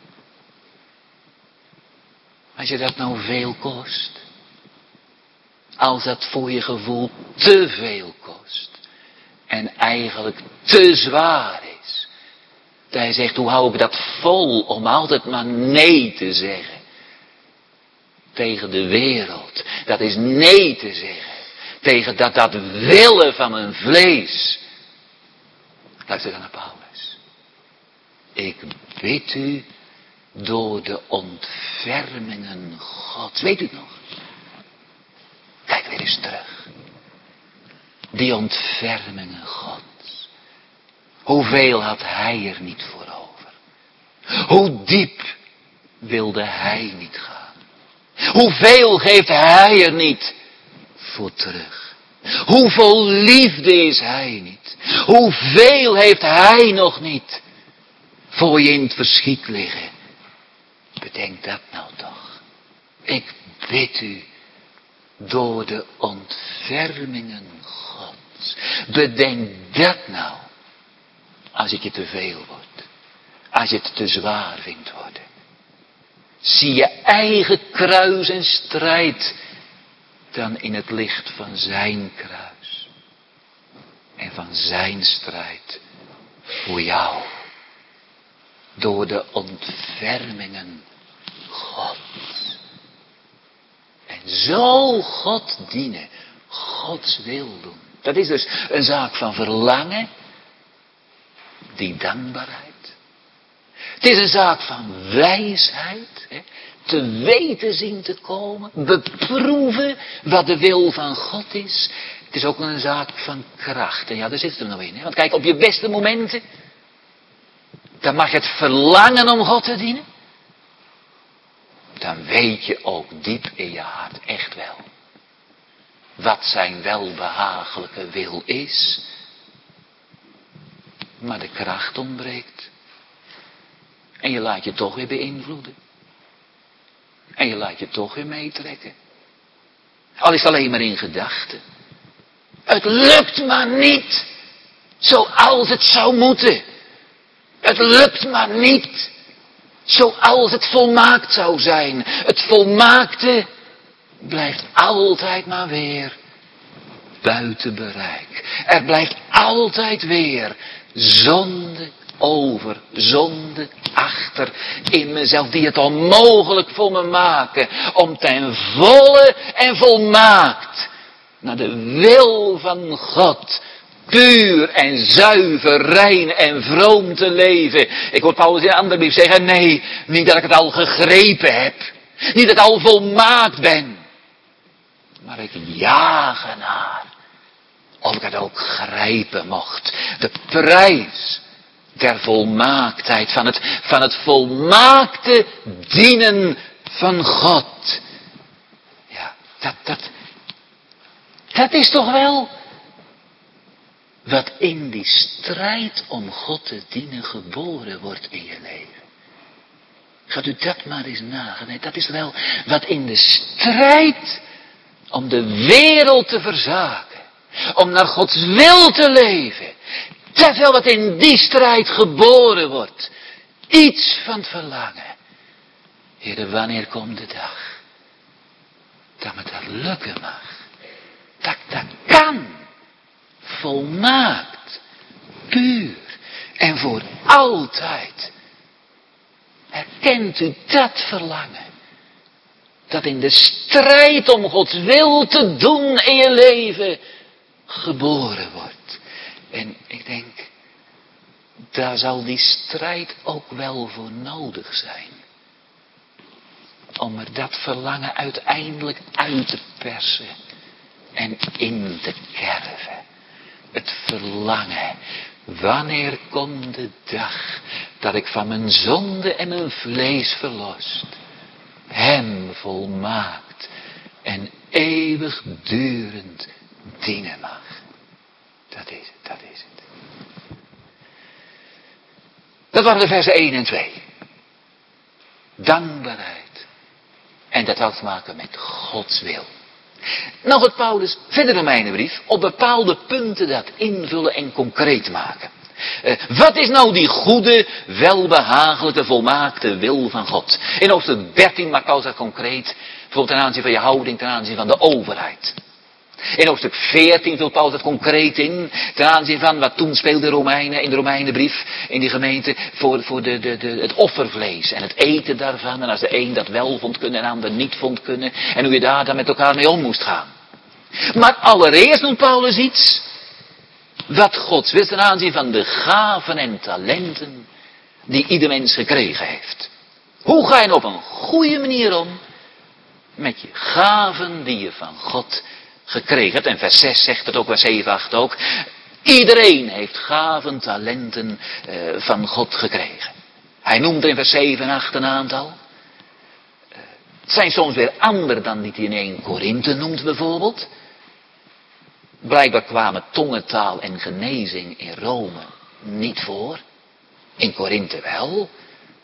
Als je dat nou veel kost. Als dat voor je gevoel te veel kost. En eigenlijk te zwaar is. Dat hij zegt, hoe hou ik dat vol om altijd maar nee te zeggen. Tegen de wereld. Dat is nee te zeggen. Tegen dat, dat willen van mijn vlees. Luister dan naar Paulus. Ik bid u door de ontfermingen Gods. Weet u het nog? Kijk weer eens terug. Die ontfermingen Gods. Hoeveel had hij er niet voor over? Hoe diep wilde hij niet gaan? Hoeveel geeft hij er niet voor terug? Hoe vol liefde is hij niet? Hoeveel heeft hij nog niet voor je in het verschiet liggen? Bedenk dat nou toch. Ik bid u door de ontfermingen Gods. Bedenk dat nou. Als het je te veel wordt. Als je het te zwaar vindt worden. Zie je eigen kruis en strijd dan in het licht van zijn kruis. En van zijn strijd voor jou. Door de ontfermingen Gods. En zo God dienen. Gods wil doen. Dat is dus een zaak van verlangen. Die dankbaarheid. Het is een zaak van wijsheid. Hè? Te weten zien te komen. Beproeven wat de wil van God is. Het is ook een zaak van kracht. En ja, daar zit het er nog in. Hè? Want kijk, op je beste momenten. Dan mag je het verlangen om God te dienen. Dan weet je ook diep in je hart echt wel. Wat zijn welbehagelijke wil is. Maar de kracht ontbreekt. En je laat je toch weer beïnvloeden. En je laat je toch weer meetrekken. Al is het alleen maar in gedachten. Het lukt maar niet. Zoals het zou moeten. Het lukt maar niet. Zoals het volmaakt zou zijn. Het volmaakte blijft altijd maar weer buiten bereik. Er blijft altijd weer zonde over, zonde achter in mezelf, die het onmogelijk voor me maken om ten volle en volmaakt naar de wil van God puur en zuiver, rein en vroom te leven. Ik hoor Paulus in een andere brief zeggen, nee, niet dat ik het al gegrepen heb, niet dat ik al volmaakt ben, maar ik jaag ernaar. Of ik het ook grijpen mocht. De prijs der volmaaktheid. Van het, van het volmaakte dienen van God. Ja, dat, dat, dat is toch wel wat in die strijd om God te dienen geboren wordt in je leven. Gaat u dat maar eens nagaan. Nee, dat is wel wat in de strijd om de wereld te verzaken. Om naar Gods wil te leven. Dat is wel wat in die strijd geboren wordt. Iets van het verlangen. Heere, wanneer komt de dag dat me dat lukken mag? Dat ik dat kan. Volmaakt. Puur. En voor altijd. Herkent u dat verlangen? Dat in de strijd om Gods wil te doen in je leven geboren wordt. En ik denk, daar zal die strijd ook wel voor nodig zijn. Om er dat verlangen uiteindelijk uit te persen en in te kerven. Het verlangen. Wanneer komt de dag dat ik van mijn zonde en mijn vlees verlost, hem volmaakt en eeuwigdurend dienen mag. Dat is het, dat is het. Dat waren de versen één en twee. Dankbaarheid. En dat had te maken met Gods wil. Nou gaat Paulus verder in mijn brief op bepaalde punten dat invullen en concreet maken. Uh, wat is nou die goede, welbehagelijke, volmaakte wil van God? In hoofdstuk dertien maakt Paulus dat concreet. Bijvoorbeeld ten aanzien van je houding, ten aanzien van de overheid. In hoofdstuk veertien vult Paulus dat concreet in. Ten aanzien van wat toen speelde de Romeinen in de Romeinenbrief. In die gemeente voor, voor de, de, de, het offervlees. En het eten daarvan. En als de een dat wel vond kunnen en de ander niet vond kunnen. En hoe je daar dan met elkaar mee om moest gaan. Maar allereerst noemt Paulus iets. Wat Gods wil ten aanzien van de gaven en talenten die ieder mens gekregen heeft. Hoe ga je op een goede manier om met je gaven die je van God gekregen hebt? En vers zes zegt het ook, vers zeven, acht ook. Iedereen heeft gaven, talenten uh, van God gekregen. Hij noemt er in vers zeven en acht een aantal. Uh, het zijn soms weer andere dan die hij in één Korinthe noemt bijvoorbeeld. Blijkbaar kwamen tongentaal en genezing in Rome niet voor. In Korinthe wel.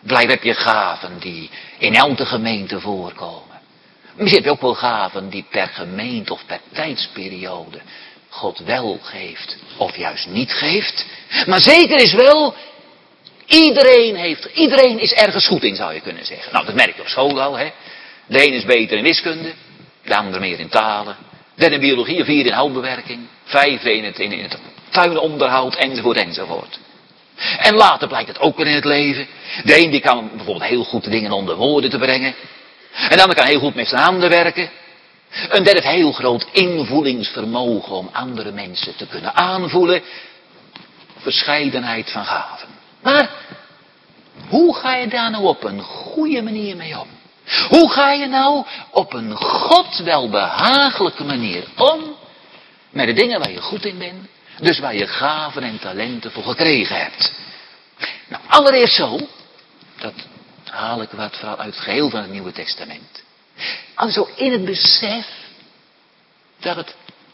Blijkbaar heb je gaven die in elke gemeente voorkomen. Misschien heb je ook wel gaven die per gemeente of per tijdsperiode God wel geeft of juist niet geeft. Maar zeker is wel, iedereen, heeft, iedereen is ergens goed in, zou je kunnen zeggen. Nou, dat merk je op school al. Hè? De een is beter in wiskunde, de ander meer in talen. Derde in biologie, vierde in houtbewerking, vijfde in het, in, in het tuinonderhoud, enzovoort, enzovoort. En later blijkt het ook weer in het leven. De een die kan bijvoorbeeld heel goed de dingen onder woorden te brengen. En de ander kan heel goed met zijn handen werken. Een derde heeft heel groot invoelingsvermogen om andere mensen te kunnen aanvoelen. Verscheidenheid van gaven. Maar hoe ga je daar nou op een goede manier mee om? Hoe ga je nou op een God welbehagelijke manier om met de dingen waar je goed in bent? Dus waar je gaven en talenten voor gekregen hebt. Nou, allereerst zo, dat haal ik wat vooral uit het geheel van het Nieuwe Testament. Al zo in het besef dat het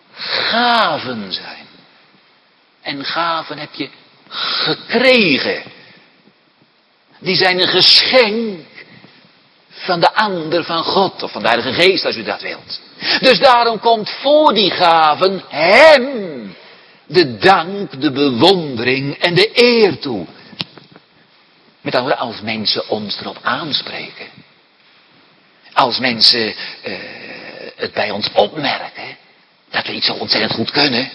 gaven zijn. En gaven heb je gekregen. Die zijn een geschenk van de ander, van God, of van de Heilige Geest, als u dat wilt. Dus daarom komt voor die gaven hem de dank, de bewondering en de eer toe. Met andere woorden, als mensen ons erop aanspreken. Als mensen uh, het bij ons opmerken, dat we iets zo ontzettend goed kunnen.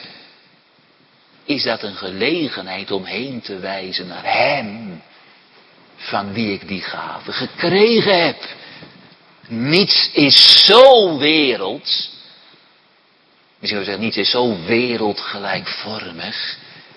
Is dat een gelegenheid om heen te wijzen naar hem, van wie ik die gave gekregen heb. Niets is zo werelds. Misschien wil je zeggen, niets is zo wereldgelijkvormig.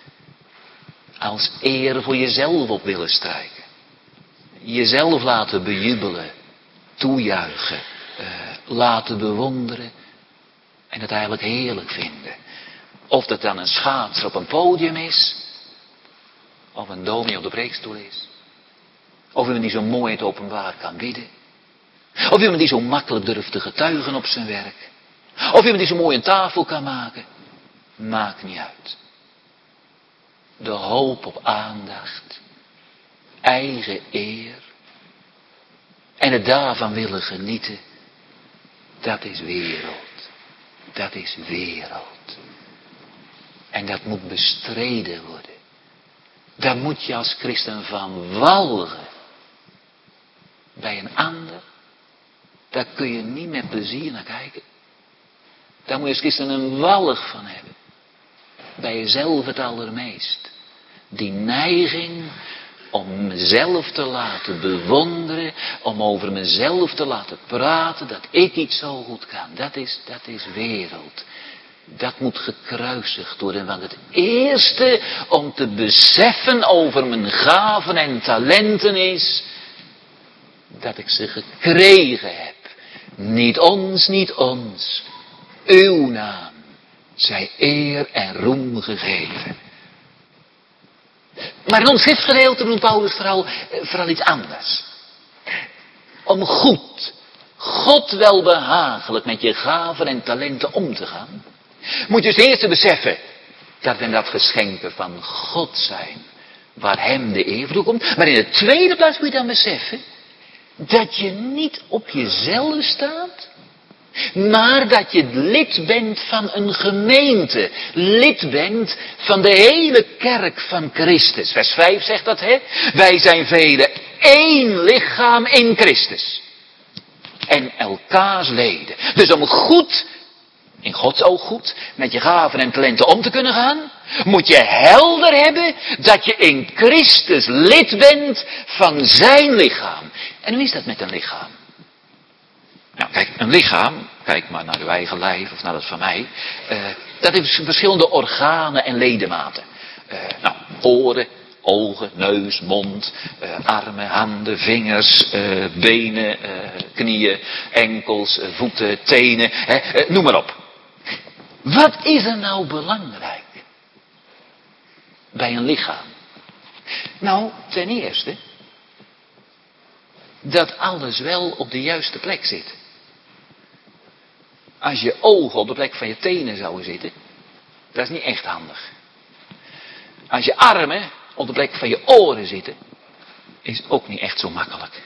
Als eer voor jezelf op willen strijken. Jezelf laten bejubelen. Toejuichen. Uh, laten bewonderen. En het eigenlijk heerlijk vinden. Of dat dan een schaatser op een podium is. Of een dominee op de preekstoel is. Of iemand die zo mooi het openbaar kan bidden. Of iemand die zo makkelijk durft te getuigen op zijn werk. Of iemand die zo mooi een tafel kan maken. Maakt niet uit. De hoop op aandacht. Eigen eer. En het daarvan willen genieten. Dat is wereld. Dat is wereld. En dat moet bestreden worden. Daar moet je als christen van walgen. Bij een ander. Daar kun je niet met plezier naar kijken. Daar moet je als christen een walg van hebben. Bij jezelf het allermeest. Die neiging om mezelf te laten bewonderen. Om over mezelf te laten praten. Dat ik iets zo goed kan. Dat is, dat is wereld. Dat moet gekruisigd worden. Want het eerste om te beseffen over mijn gaven en talenten is. Dat ik ze gekregen heb. Niet ons, niet ons. Uw naam zij eer en roem gegeven. Maar in ons schriftgedeelte doet Paulus vooral, vooral iets anders. Om goed, God welbehagelijk met je gaven en talenten om te gaan. Moet je dus eerst beseffen dat we dat geschenken van God zijn. Waar hem de eer voor toekomt. Maar in de tweede plaats moet je dan beseffen dat je niet op jezelf staat. Maar dat je lid bent van een gemeente. Lid bent van de hele kerk van Christus. Vers vijf zegt dat, hè? Wij zijn velen één lichaam in Christus. En elkaars leden. Dus om goed, in Gods oog goed, met je gaven en talenten om te kunnen gaan, moet je helder hebben dat je in Christus lid bent van zijn lichaam. En hoe is dat met een lichaam? Nou, kijk, een lichaam, kijk maar naar uw eigen lijf of naar dat van mij. Uh, dat heeft verschillende organen en ledematen. Uh, nou, oren, ogen, neus, mond, uh, armen, handen, vingers, uh, benen, uh, knieën, enkels, uh, voeten, tenen, hè, uh, noem maar op. Wat is er nou belangrijk bij een lichaam? Nou, ten eerste, dat alles wel op de juiste plek zit. Als je ogen op de plek van je tenen zouden zitten, dat is niet echt handig. Als je armen op de plek van je oren zitten, is ook niet echt zo makkelijk.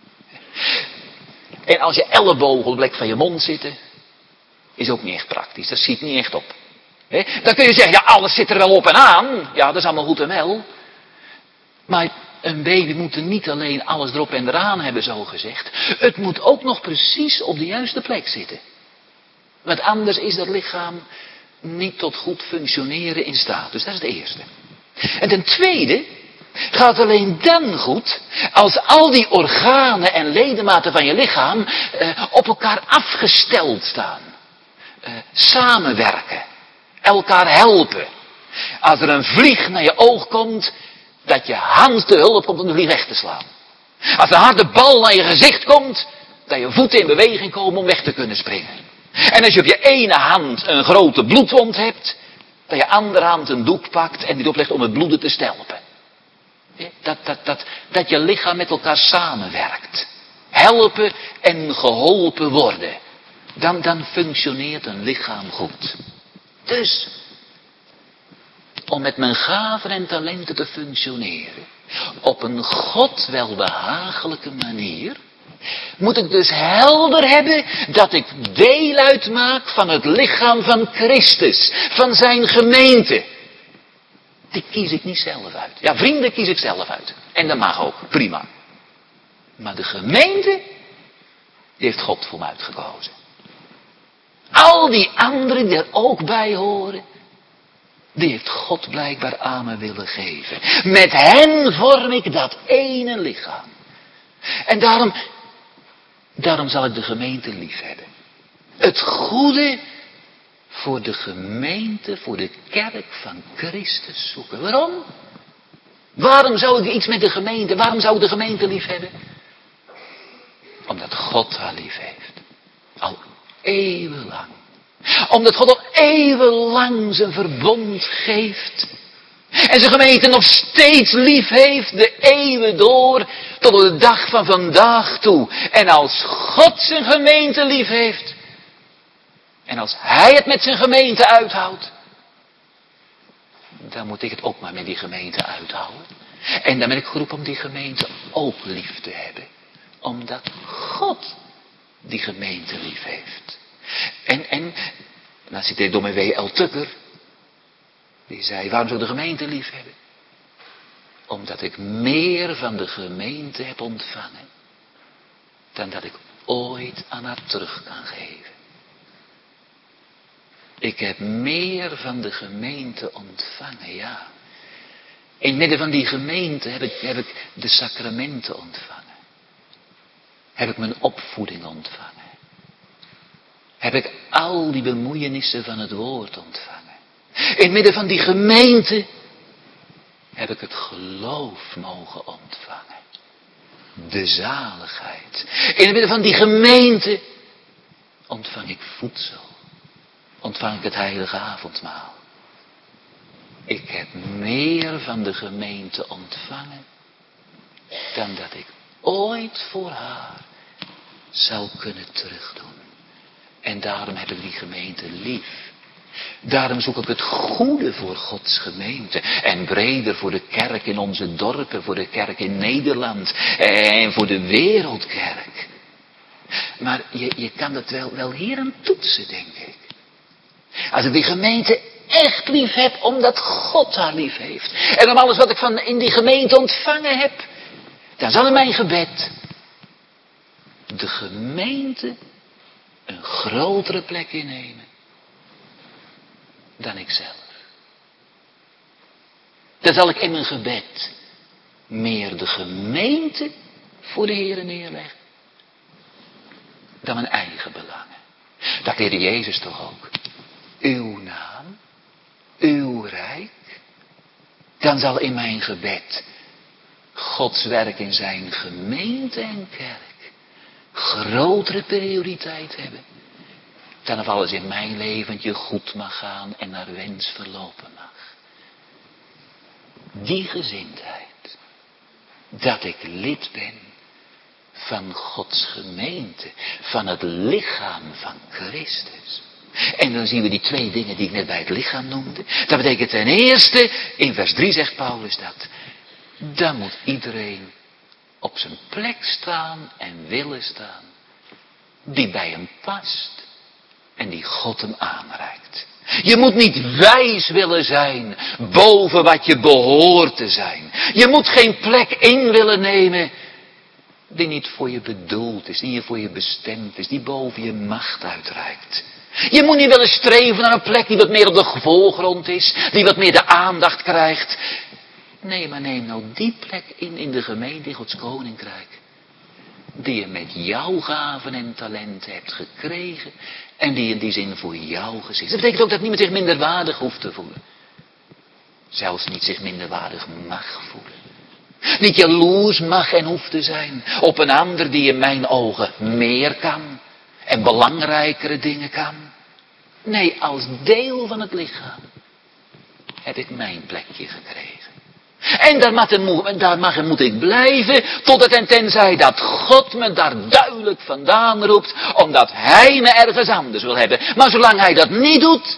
En als je ellebogen op de plek van je mond zitten, is ook niet echt praktisch. Dat ziet niet echt op. He? Dan kun je zeggen, ja, alles zit er wel op en aan. Ja, dat is allemaal goed en wel. Maar een baby moet er niet alleen alles erop en eraan hebben, zo gezegd. Het moet ook nog precies op de juiste plek zitten. Want anders is dat lichaam niet tot goed functioneren in staat. Dus dat is het eerste. En ten tweede gaat alleen dan goed als al die organen en ledematen van je lichaam eh, op elkaar afgesteld staan. Eh, samenwerken. Elkaar helpen. Als er een vlieg naar je oog komt, dat je hand te hulp komt om de vlieg weg te slaan. Als een harde bal naar je gezicht komt, dat je voeten in beweging komen om weg te kunnen springen. En als je op je ene hand een grote bloedwond hebt, dat je andere hand een doek pakt en die oplegt om het bloeden te stelpen. Dat, dat, dat, dat je lichaam met elkaar samenwerkt. Helpen en geholpen worden. Dan, dan functioneert een lichaam goed. Dus, om met mijn gaven en talenten te functioneren, op een God welbehagelijke manier, moet ik dus helder hebben dat ik deel uitmaak van het lichaam van Christus, van zijn gemeente. Die kies ik niet zelf uit. Ja, vrienden kies ik zelf uit. En dat mag ook, prima. Maar de gemeente, die heeft God voor me uitgekozen. Al die anderen die er ook bij horen, die heeft God blijkbaar aan me willen geven. Met hen vorm ik dat ene lichaam. En daarom, daarom zal ik de gemeente lief hebben. Het goede voor de gemeente, voor de kerk van Christus zoeken. Waarom? Waarom zou ik iets met de gemeente, waarom zou ik de gemeente lief hebben? Omdat God haar lief heeft. Al eeuwenlang. Omdat God al eeuwenlang zijn verbond geeft. En zijn gemeente nog steeds lief heeft, de eeuwen door, tot op de dag van vandaag toe. En als God zijn gemeente lief heeft, en als hij het met zijn gemeente uithoudt, dan moet ik het ook maar met die gemeente uithouden. En dan ben ik geroepen om die gemeente ook lief te hebben. Omdat God die gemeente lief heeft. En, en, dan citeer ik dominee W L Tucker. Die zei, waarom zou de gemeente lief hebben? Omdat ik meer van de gemeente heb ontvangen, dan dat ik ooit aan haar terug kan geven. Ik heb meer van de gemeente ontvangen, ja. In het midden van die gemeente heb ik, heb ik de sacramenten ontvangen. Heb ik mijn opvoeding ontvangen. Heb ik al die bemoeienissen van het woord ontvangen. In het midden van die gemeente heb ik het geloof mogen ontvangen. De zaligheid. In het midden van die gemeente ontvang ik voedsel. Ontvang ik het heilige avondmaal. Ik heb meer van de gemeente ontvangen dan dat ik ooit voor haar zou kunnen terugdoen. En daarom heb ik die gemeente lief. Daarom zoek ik het goede voor Gods gemeente. En breder voor de kerk in onze dorpen, voor de kerk in Nederland en voor de wereldkerk. Maar je, je kan dat wel, wel hier aan toetsen, denk ik. Als ik die gemeente echt lief heb, omdat God haar lief heeft. En om alles wat ik van in die gemeente ontvangen heb, dan zal in mijn gebed de gemeente een grotere plek innemen dan ikzelf. Dan zal ik in mijn gebed meer de gemeente voor de Heere neerleggen dan mijn eigen belangen. Dat leerde Jezus toch ook. Uw naam, uw rijk. Dan zal in mijn gebed Gods werk in zijn gemeente en kerk grotere prioriteit hebben dan of alles in mijn leventje goed mag gaan en naar wens verlopen mag. Die gezindheid, dat ik lid ben van Gods gemeente, van het lichaam van Christus. En dan zien we die twee dingen die ik net bij het lichaam noemde. Dat betekent ten eerste, in vers drie zegt Paulus dat, dan moet iedereen op zijn plek staan en willen staan. Die bij hem past. En die God hem aanreikt. Je moet niet wijs willen zijn boven wat je behoort te zijn. Je moet geen plek in willen nemen die niet voor je bedoeld is, die niet voor je bestemd is, die boven je macht uitreikt. Je moet niet willen streven naar een plek die wat meer op de voorgrond is, die wat meer de aandacht krijgt. Nee, maar neem nou die plek in, in de gemeente, in Gods Koninkrijk. Die je met jouw gaven en talenten hebt gekregen. En die in die zin voor jou gezien is. Dat betekent ook dat niemand zich minderwaardig hoeft te voelen. Zelfs niet zich minderwaardig mag voelen. Niet jaloers mag en hoeft te zijn op een ander die in mijn ogen meer kan. En belangrijkere dingen kan. Nee, als deel van het lichaam heb ik mijn plekje gekregen. En daar mag, en daar mag en moet ik blijven, totdat en tenzij dat God me daar duidelijk vandaan roept, omdat Hij me ergens anders wil hebben. Maar zolang Hij dat niet doet,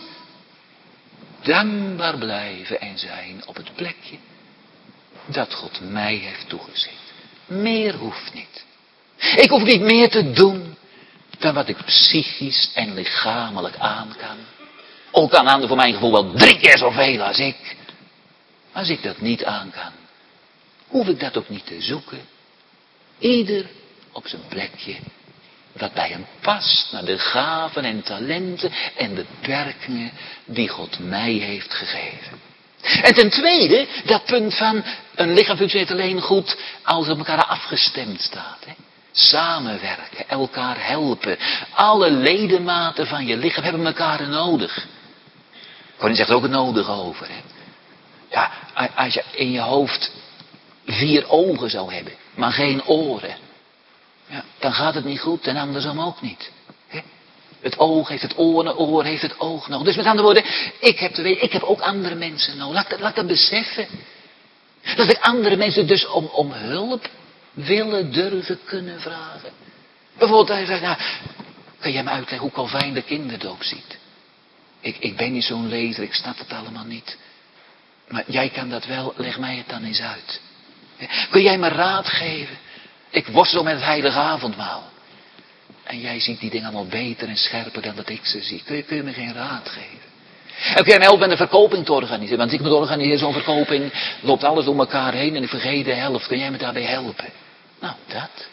dankbaar blijven en zijn op het plekje dat God mij heeft toegezegd. Meer hoeft niet. Ik hoef niet meer te doen dan wat ik psychisch en lichamelijk aan kan. Ook kan aan voor mijn gevoel wel drie keer zoveel als ik. Als ik dat niet aan kan, hoef ik dat ook niet te zoeken. Ieder op zijn plekje, dat bij hem past, naar de gaven en talenten en beperkingen die God mij heeft gegeven. En ten tweede, dat punt van een lichaam functioneert alleen goed als het op elkaar afgestemd staat. Hè? Samenwerken, elkaar helpen. Alle ledematen van je lichaam hebben elkaar nodig. Koning zegt er ook het nodig over. Hè? Ja, als je in je hoofd vier ogen zou hebben, maar geen oren. Ja, dan gaat het niet goed en andersom ook niet. He? Het oog heeft het oor, het oor heeft het oog nodig. Dus met andere woorden, ik heb, te weten, ik heb ook andere mensen nodig. Laat, laat dat beseffen. Dat ik andere mensen dus om, om hulp willen, durven, kunnen vragen. Bijvoorbeeld, hij zegt, nou, kan jij me uitleggen hoe Calvijn de kinderdoop ziet? Ik, ik ben niet zo'n lezer, ik snap het allemaal niet. Maar jij kan dat wel, leg mij het dan eens uit. Kun jij me raad geven? Ik worstel met het heilige avondmaal. En jij ziet die dingen allemaal beter en scherper dan dat ik ze zie. Kun je, kun je me geen raad geven? En kun jij me helpen met een verkoping te organiseren? Want ik moet organiseren zo'n verkoping, loopt alles door elkaar heen en ik vergeet de helft. Kun jij me daarbij helpen? Nou, dat.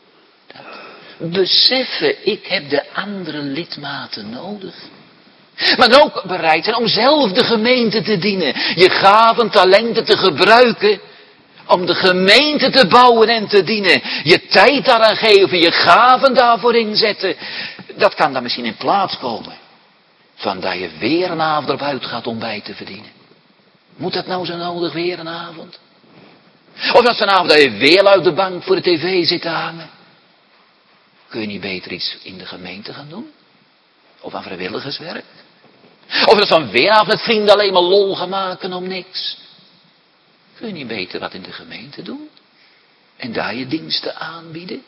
dat. Beseffen, ik heb de andere lidmaten nodig. Maar dan ook bereid zijn om zelf de gemeente te dienen. Je gaven, talenten te gebruiken. Om de gemeente te bouwen en te dienen. Je tijd daaraan geven, je gaven daarvoor inzetten. Dat kan dan misschien in plaats komen. Van dat je weer een avond erop uitgaat om bij te verdienen. Moet dat nou zo nodig weer een avond? Of dat vanavond dat je weer uit de bank voor de tv zit te hangen. Kun je niet beter iets in de gemeente gaan doen? Of aan vrijwilligerswerk? Of dat van weer af met vrienden alleen maar lol gaan maken om niks? Kun je niet beter wat in de gemeente doen? En daar je diensten aanbieden?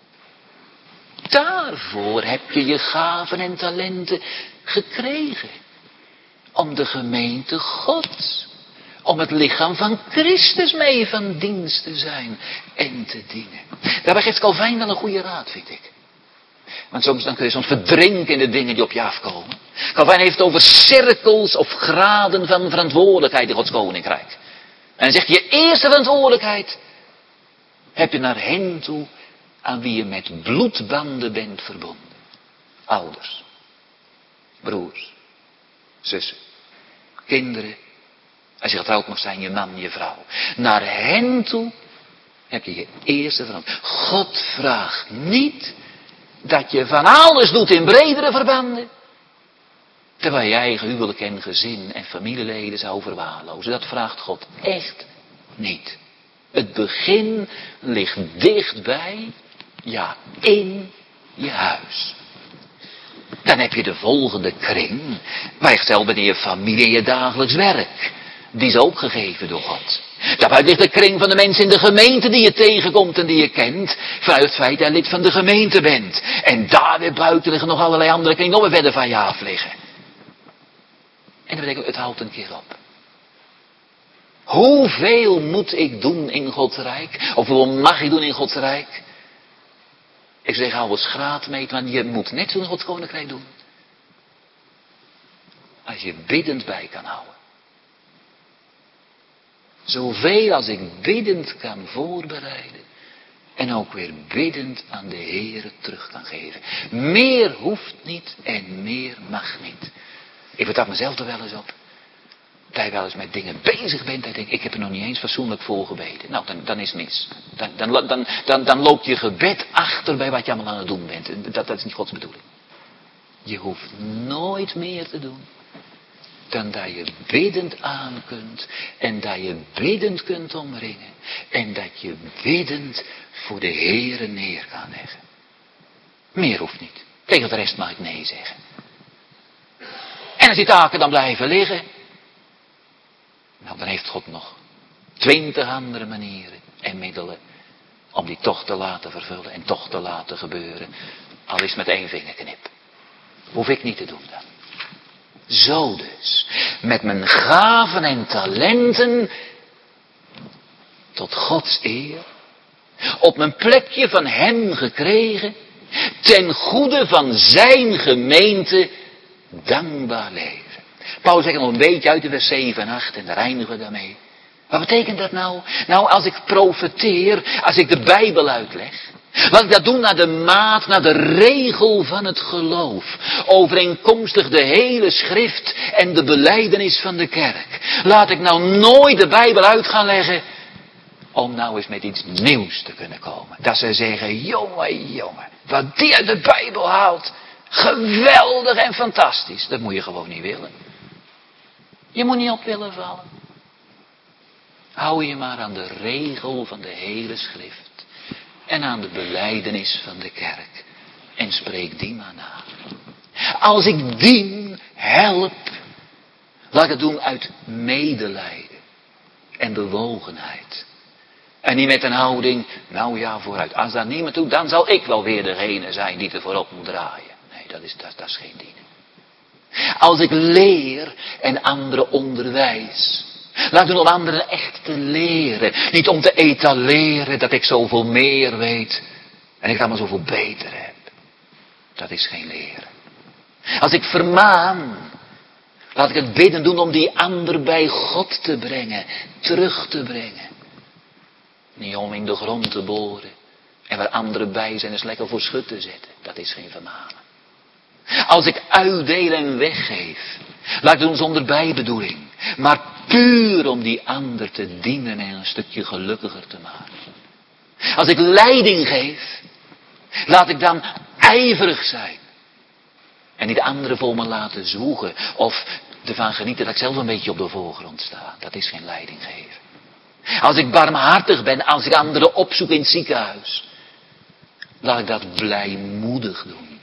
Daarvoor heb je je gaven en talenten gekregen. Om de gemeente Gods. Om het lichaam van Christus mee van dienst te zijn en te dienen. Daarbij geeft Calvijn wel een goede raad, vind ik. Want soms dan kun je soms verdrinken in de dingen die op je afkomen. Calvijn heeft het over cirkels of graden van verantwoordelijkheid in Gods Koninkrijk. En hij zegt, je eerste verantwoordelijkheid heb je naar hen toe aan wie je met bloedbanden bent verbonden. Ouders, broers, zussen, kinderen, als je getrouwd mag zijn, je man, je vrouw. Naar hen toe heb je je eerste verantwoordelijkheid. God vraagt niet dat je van alles doet in bredere verbanden. Terwijl je eigen huwelijk en gezin en familieleden zou verwaarlozen. Dat vraagt God echt niet. Het begin ligt dichtbij, ja, in je huis. Dan heb je de volgende kring, waar je stelt bij je familie en je dagelijks werk. Die is ook gegeven door God. Daarbij ligt de kring van de mensen in de gemeente die je tegenkomt en die je kent. Vanuit het feit dat je lid van de gemeente bent. En daar weer buiten liggen nog allerlei andere kringen nog weer verder van je af liggen. En dat betekent, het houdt een keer op. Hoeveel moet ik doen in Gods Rijk? Of hoeveel mag ik doen in Gods Rijk? Ik zeg, hou eens graadmeter, want je moet net zo in Gods Koninkrijk doen. Als je biddend bij kan houden. Zoveel als ik biddend kan voorbereiden. En ook weer biddend aan de Heere terug kan geven. Meer hoeft niet en meer mag niet. Ik vertap mezelf er wel eens op. Dat je wel eens met dingen bezig bent. Dat je denkt, ik heb er nog niet eens fatsoenlijk voor gebeden. Nou, dan, dan is het mis. Dan, dan, dan, dan, dan loopt je gebed achter bij wat je allemaal aan het doen bent. Dat, dat is niet Gods bedoeling. Je hoeft nooit meer te doen. Dan dat je biddend aan kunt. En dat je biddend kunt omringen. En dat je biddend voor de Heere neer kan leggen. Meer hoeft niet. Tegen de rest mag ik nee zeggen. En als die taken dan blijven liggen. Nou, dan heeft God nog twintig andere manieren en middelen. Om die toch te laten vervullen en toch te laten gebeuren. Al is met één vingerknip. Hoef ik niet te doen dan. Zo dus, met mijn gaven en talenten, tot Gods eer, op mijn plekje van Hem gekregen, ten goede van Zijn gemeente, dankbaar leven. Paulus zegt nog een beetje uit de vers zeven en acht en daar eindigen we daarmee. Wat betekent dat nou? Nou, als ik profeteer, als ik de Bijbel uitleg, laat ik dat doen naar de maat, naar de regel van het geloof. Overeenkomstig de hele schrift en de belijdenis van de kerk. Laat ik nou nooit de Bijbel uit gaan leggen. Om nou eens met iets nieuws te kunnen komen. Dat ze zeggen, jongen, jongen. Wat die uit de Bijbel haalt. Geweldig en fantastisch. Dat moet je gewoon niet willen. Je moet niet op willen vallen. Hou je maar aan de regel van de hele schrift. En aan de belijdenis van de kerk. En spreek die maar na. Als ik dien, help. Laat ik het doen uit medelijden. En bewogenheid. En niet met een houding, nou ja, vooruit. Als dat niemand doet, dan zal ik wel weer degene zijn die er voorop moet draaien. Nee, dat is, dat, dat is geen dienen. Als ik leer en anderen onderwijs. Laat ik doen om anderen echt te leren. Niet om te etaleren dat ik zoveel meer weet. En ik allemaal zoveel beter heb. Dat is geen leren. Als ik vermaan. Laat ik het bidden doen om die ander bij God te brengen. Terug te brengen. Niet om in de grond te boren. En waar anderen bij zijn eens lekker voor schut te zetten. Dat is geen vermanen. Als ik uitdeel en weggeef. Laat ik doen zonder bijbedoeling. Maar puur om die ander te dienen en een stukje gelukkiger te maken. Als ik leiding geef. Laat ik dan ijverig zijn. En niet de anderen voor me laten zwoegen. Of ervan genieten dat ik zelf een beetje op de voorgrond sta. Dat is geen leiding geven. Als ik barmhartig ben, als ik anderen opzoek in het ziekenhuis. Laat ik dat blijmoedig doen.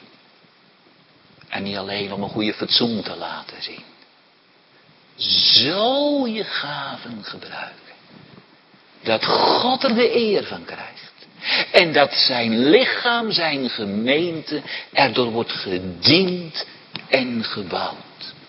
En niet alleen om een goede fatsoen te laten zien. Zo je gaven gebruiken. Dat God er de eer van krijgt. En dat zijn lichaam, zijn gemeente, erdoor wordt gediend en gebouwd.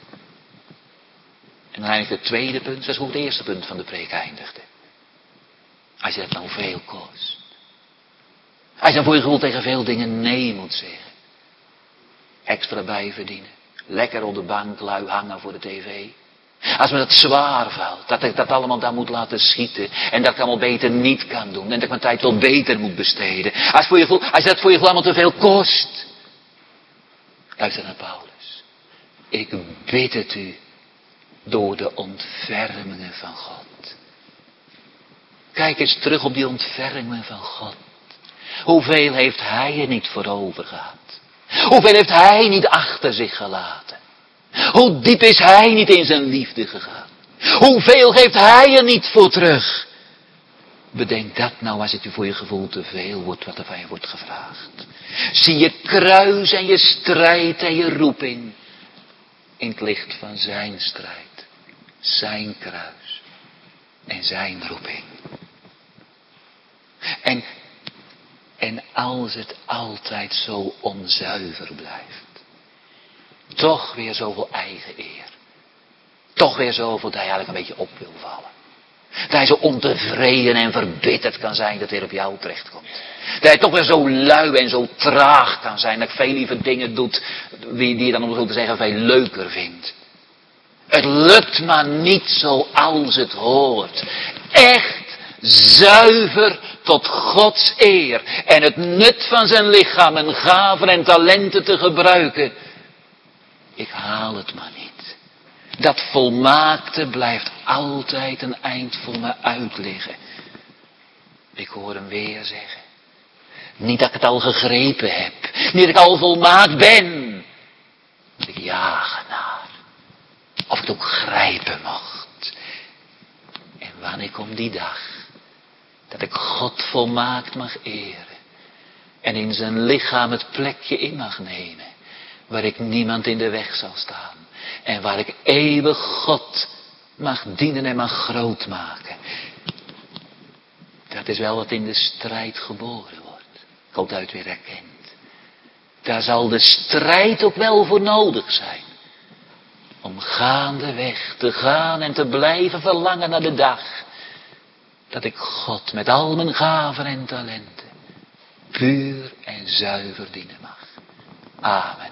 En dan eigenlijk het tweede punt, dat is hoe het eerste punt van de preek eindigde. Als je dat nou veel kost. Als je dan voor je gevoel tegen veel dingen nee moet zeggen. Extra bijverdienen. Lekker op de bank lui hangen voor de tv. Als me dat zwaar valt. Dat ik dat allemaal dan moet laten schieten. En dat ik allemaal beter niet kan doen. En dat ik mijn tijd wel beter moet besteden. Als, voor je gevoel, als je dat voor je gevoel allemaal te veel kost. Luister naar Paulus. Ik bid het u. Door de ontfermingen van God. Kijk eens terug op die ontfermingen van God. Hoeveel heeft hij er niet voor over gehad? Hoeveel heeft hij niet achter zich gelaten? Hoe diep is hij niet in zijn liefde gegaan? Hoeveel geeft hij er niet voor terug? Bedenk dat nou als het u voor je gevoel te veel wordt wat er van je wordt gevraagd. Zie je kruis en je strijd en je roeping. In het licht van zijn strijd. Zijn kruis. En zijn roeping. En, en als het altijd zo onzuiver blijft. Toch weer zoveel eigen eer. Toch weer zoveel dat je eigenlijk een beetje op wil vallen. Dat hij zo ontevreden en verbitterd kan zijn dat hij op jou terechtkomt. Dat hij toch weer zo lui en zo traag kan zijn. Dat ik veel liever dingen doet die, die je dan om zo te zeggen veel leuker vindt. Het lukt maar niet zoals het hoort. Echt zuiver tot Gods eer. En het nut van zijn lichaam en gaven en talenten te gebruiken. Ik haal het maar niet. Dat volmaakte blijft altijd een eind voor me uit liggen. Ik hoor hem weer zeggen. Niet dat ik het al gegrepen heb. Niet dat ik al volmaakt ben. Dat ik jagen naar. Of ik het ook grijpen mocht. En wanneer komt die dag. Dat ik God volmaakt mag eren. En in zijn lichaam het plekje in mag nemen. Waar ik niemand in de weg zal staan. En waar ik eeuwig God mag dienen en mag groot maken. Dat is wel wat in de strijd geboren wordt. Ik hoop dat u het weer herkent. Daar zal de strijd ook wel voor nodig zijn. Om gaandeweg te gaan en te blijven verlangen naar de dag. Dat ik God met al mijn gaven en talenten puur en zuiver dienen mag. Amen.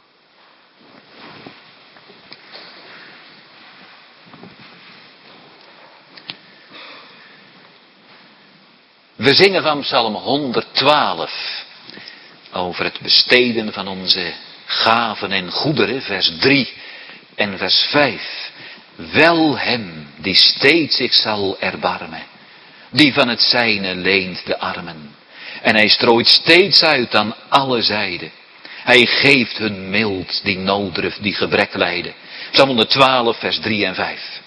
We zingen van Psalm honderdtwaalf over het besteden van onze gaven en goederen, vers drie en vers vijf. Wel hem die steeds zich zal erbarmen, die van het zijne leent de armen. En hij strooit steeds uit aan alle zijden. Hij geeft hun mild die nooddruft, die gebrek lijden. Psalm honderdtwaalf, vers drie en vijf.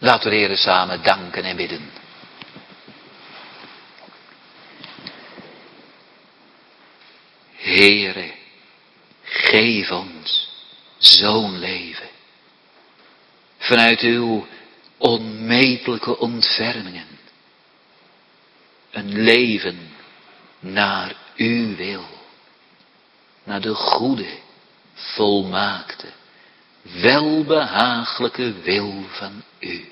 Laten we de Heere samen danken en bidden. Heere, geef ons zo'n leven. Vanuit uw onmetelijke ontfermingen. Een leven naar uw wil. Naar de goede, volmaakte, welbehaaglijke wil van u.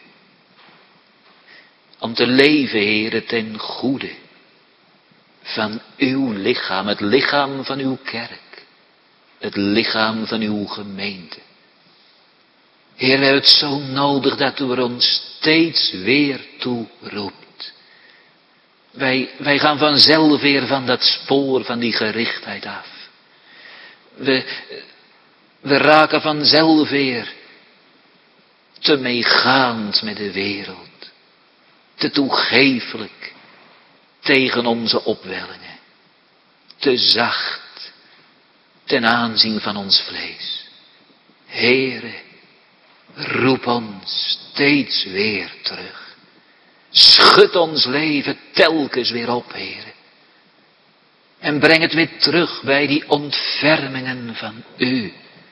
Om te leven, Heere, ten goede van uw lichaam, het lichaam van uw kerk, het lichaam van uw gemeente. Heer, we hebben het zo nodig dat u er ons steeds weer toe roept. Wij, wij gaan vanzelf weer van dat spoor van die gerichtheid af. We, we raken vanzelf weer te meegaand met de wereld. Te toegeeflijk tegen onze opwellingen. Te zacht ten aanzien van ons vlees. Heere, roep ons steeds weer terug. Schud ons leven telkens weer op, Heere. En breng het weer terug bij die ontfermingen van u.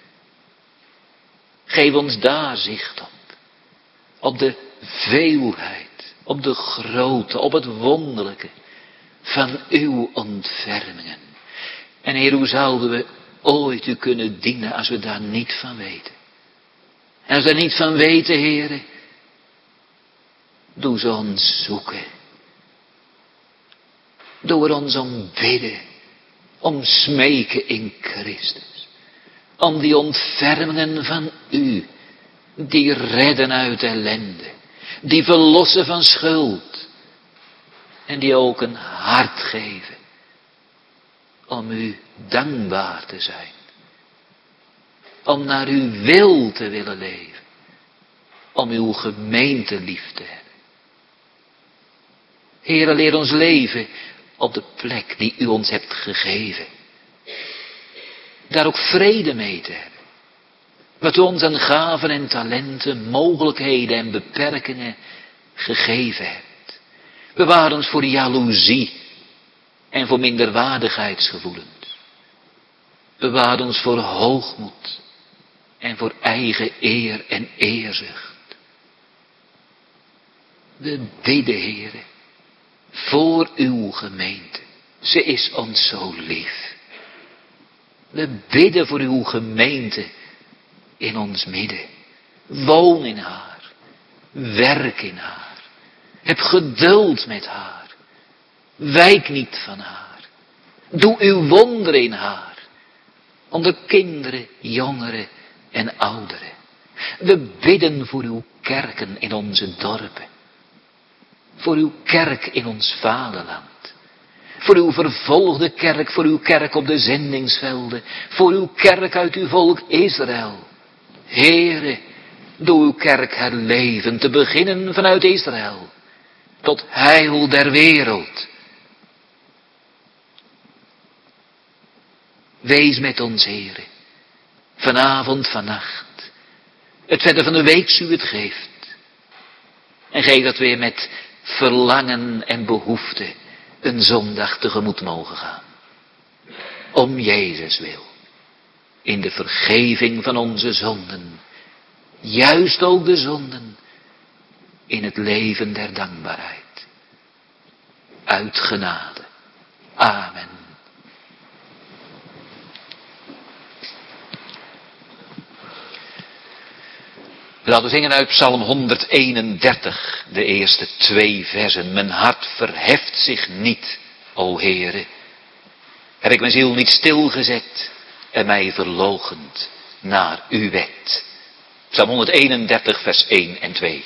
Geef ons daar zicht op. Op de veelheid, op de grootte, op het wonderlijke van uw ontfermingen. En Heer, hoe zouden we ooit u kunnen dienen als we daar niet van weten? En als we daar niet van weten, Heere, doe ze ons zoeken. Doe er ons om bidden, om smeken in Christus. Om die ontfermingen van u, die redden uit ellende, die verlossen van schuld. En die ook een hart geven om u dankbaar te zijn. Om naar uw wil te willen leven. Om uw gemeente lief te hebben. Heere, leer ons leven op de plek die u ons hebt gegeven. Daar ook vrede mee te hebben. Wat u ons aan gaven en talenten, mogelijkheden en beperkingen gegeven hebt. Bewaar ons voor jaloezie en voor minderwaardigheidsgevoelens. Bewaar ons voor hoogmoed en voor eigen eer en eerzucht. We bidden, Heere, voor uw gemeente. Ze is ons zo lief. We bidden voor uw gemeente in ons midden. Woon in haar. Werk in haar. Heb geduld met haar. Wijk niet van haar. Doe uw wonderen in haar. Onder kinderen, jongeren en ouderen. We bidden voor uw kerken in onze dorpen. Voor uw kerk in ons vaderland. Voor uw vervolgde kerk, voor uw kerk op de zendingsvelden. Voor uw kerk uit uw volk Israël. Heere, doe uw kerk herleven, te beginnen vanuit Israël. Tot heil der wereld. Wees met ons, Heere. Vanavond, vannacht. Het verder van de week u het geeft. En geef dat weer met verlangen en behoefte een zondag tegemoet mogen gaan. Om Jezus wil. In de vergeving van onze zonden. Juist ook de zonden. In het leven der dankbaarheid. Uit genade. Amen. Laten we zingen uit Psalm honderdeenendertig, de eerste twee versen. Mijn hart verheft zich niet, o Heere. Heb ik mijn ziel niet stilgezet en mij verloochend naar uw wet. Psalm honderdeenendertig, vers één en twee.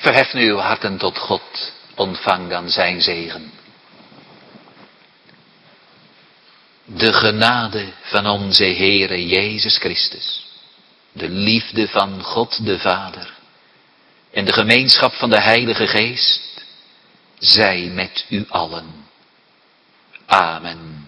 Verhef nu uw harten tot God, ontvang dan zijn zegen. De genade van onze Heere Jezus Christus, de liefde van God de Vader en de gemeenschap van de Heilige Geest, zij met u allen. Amen.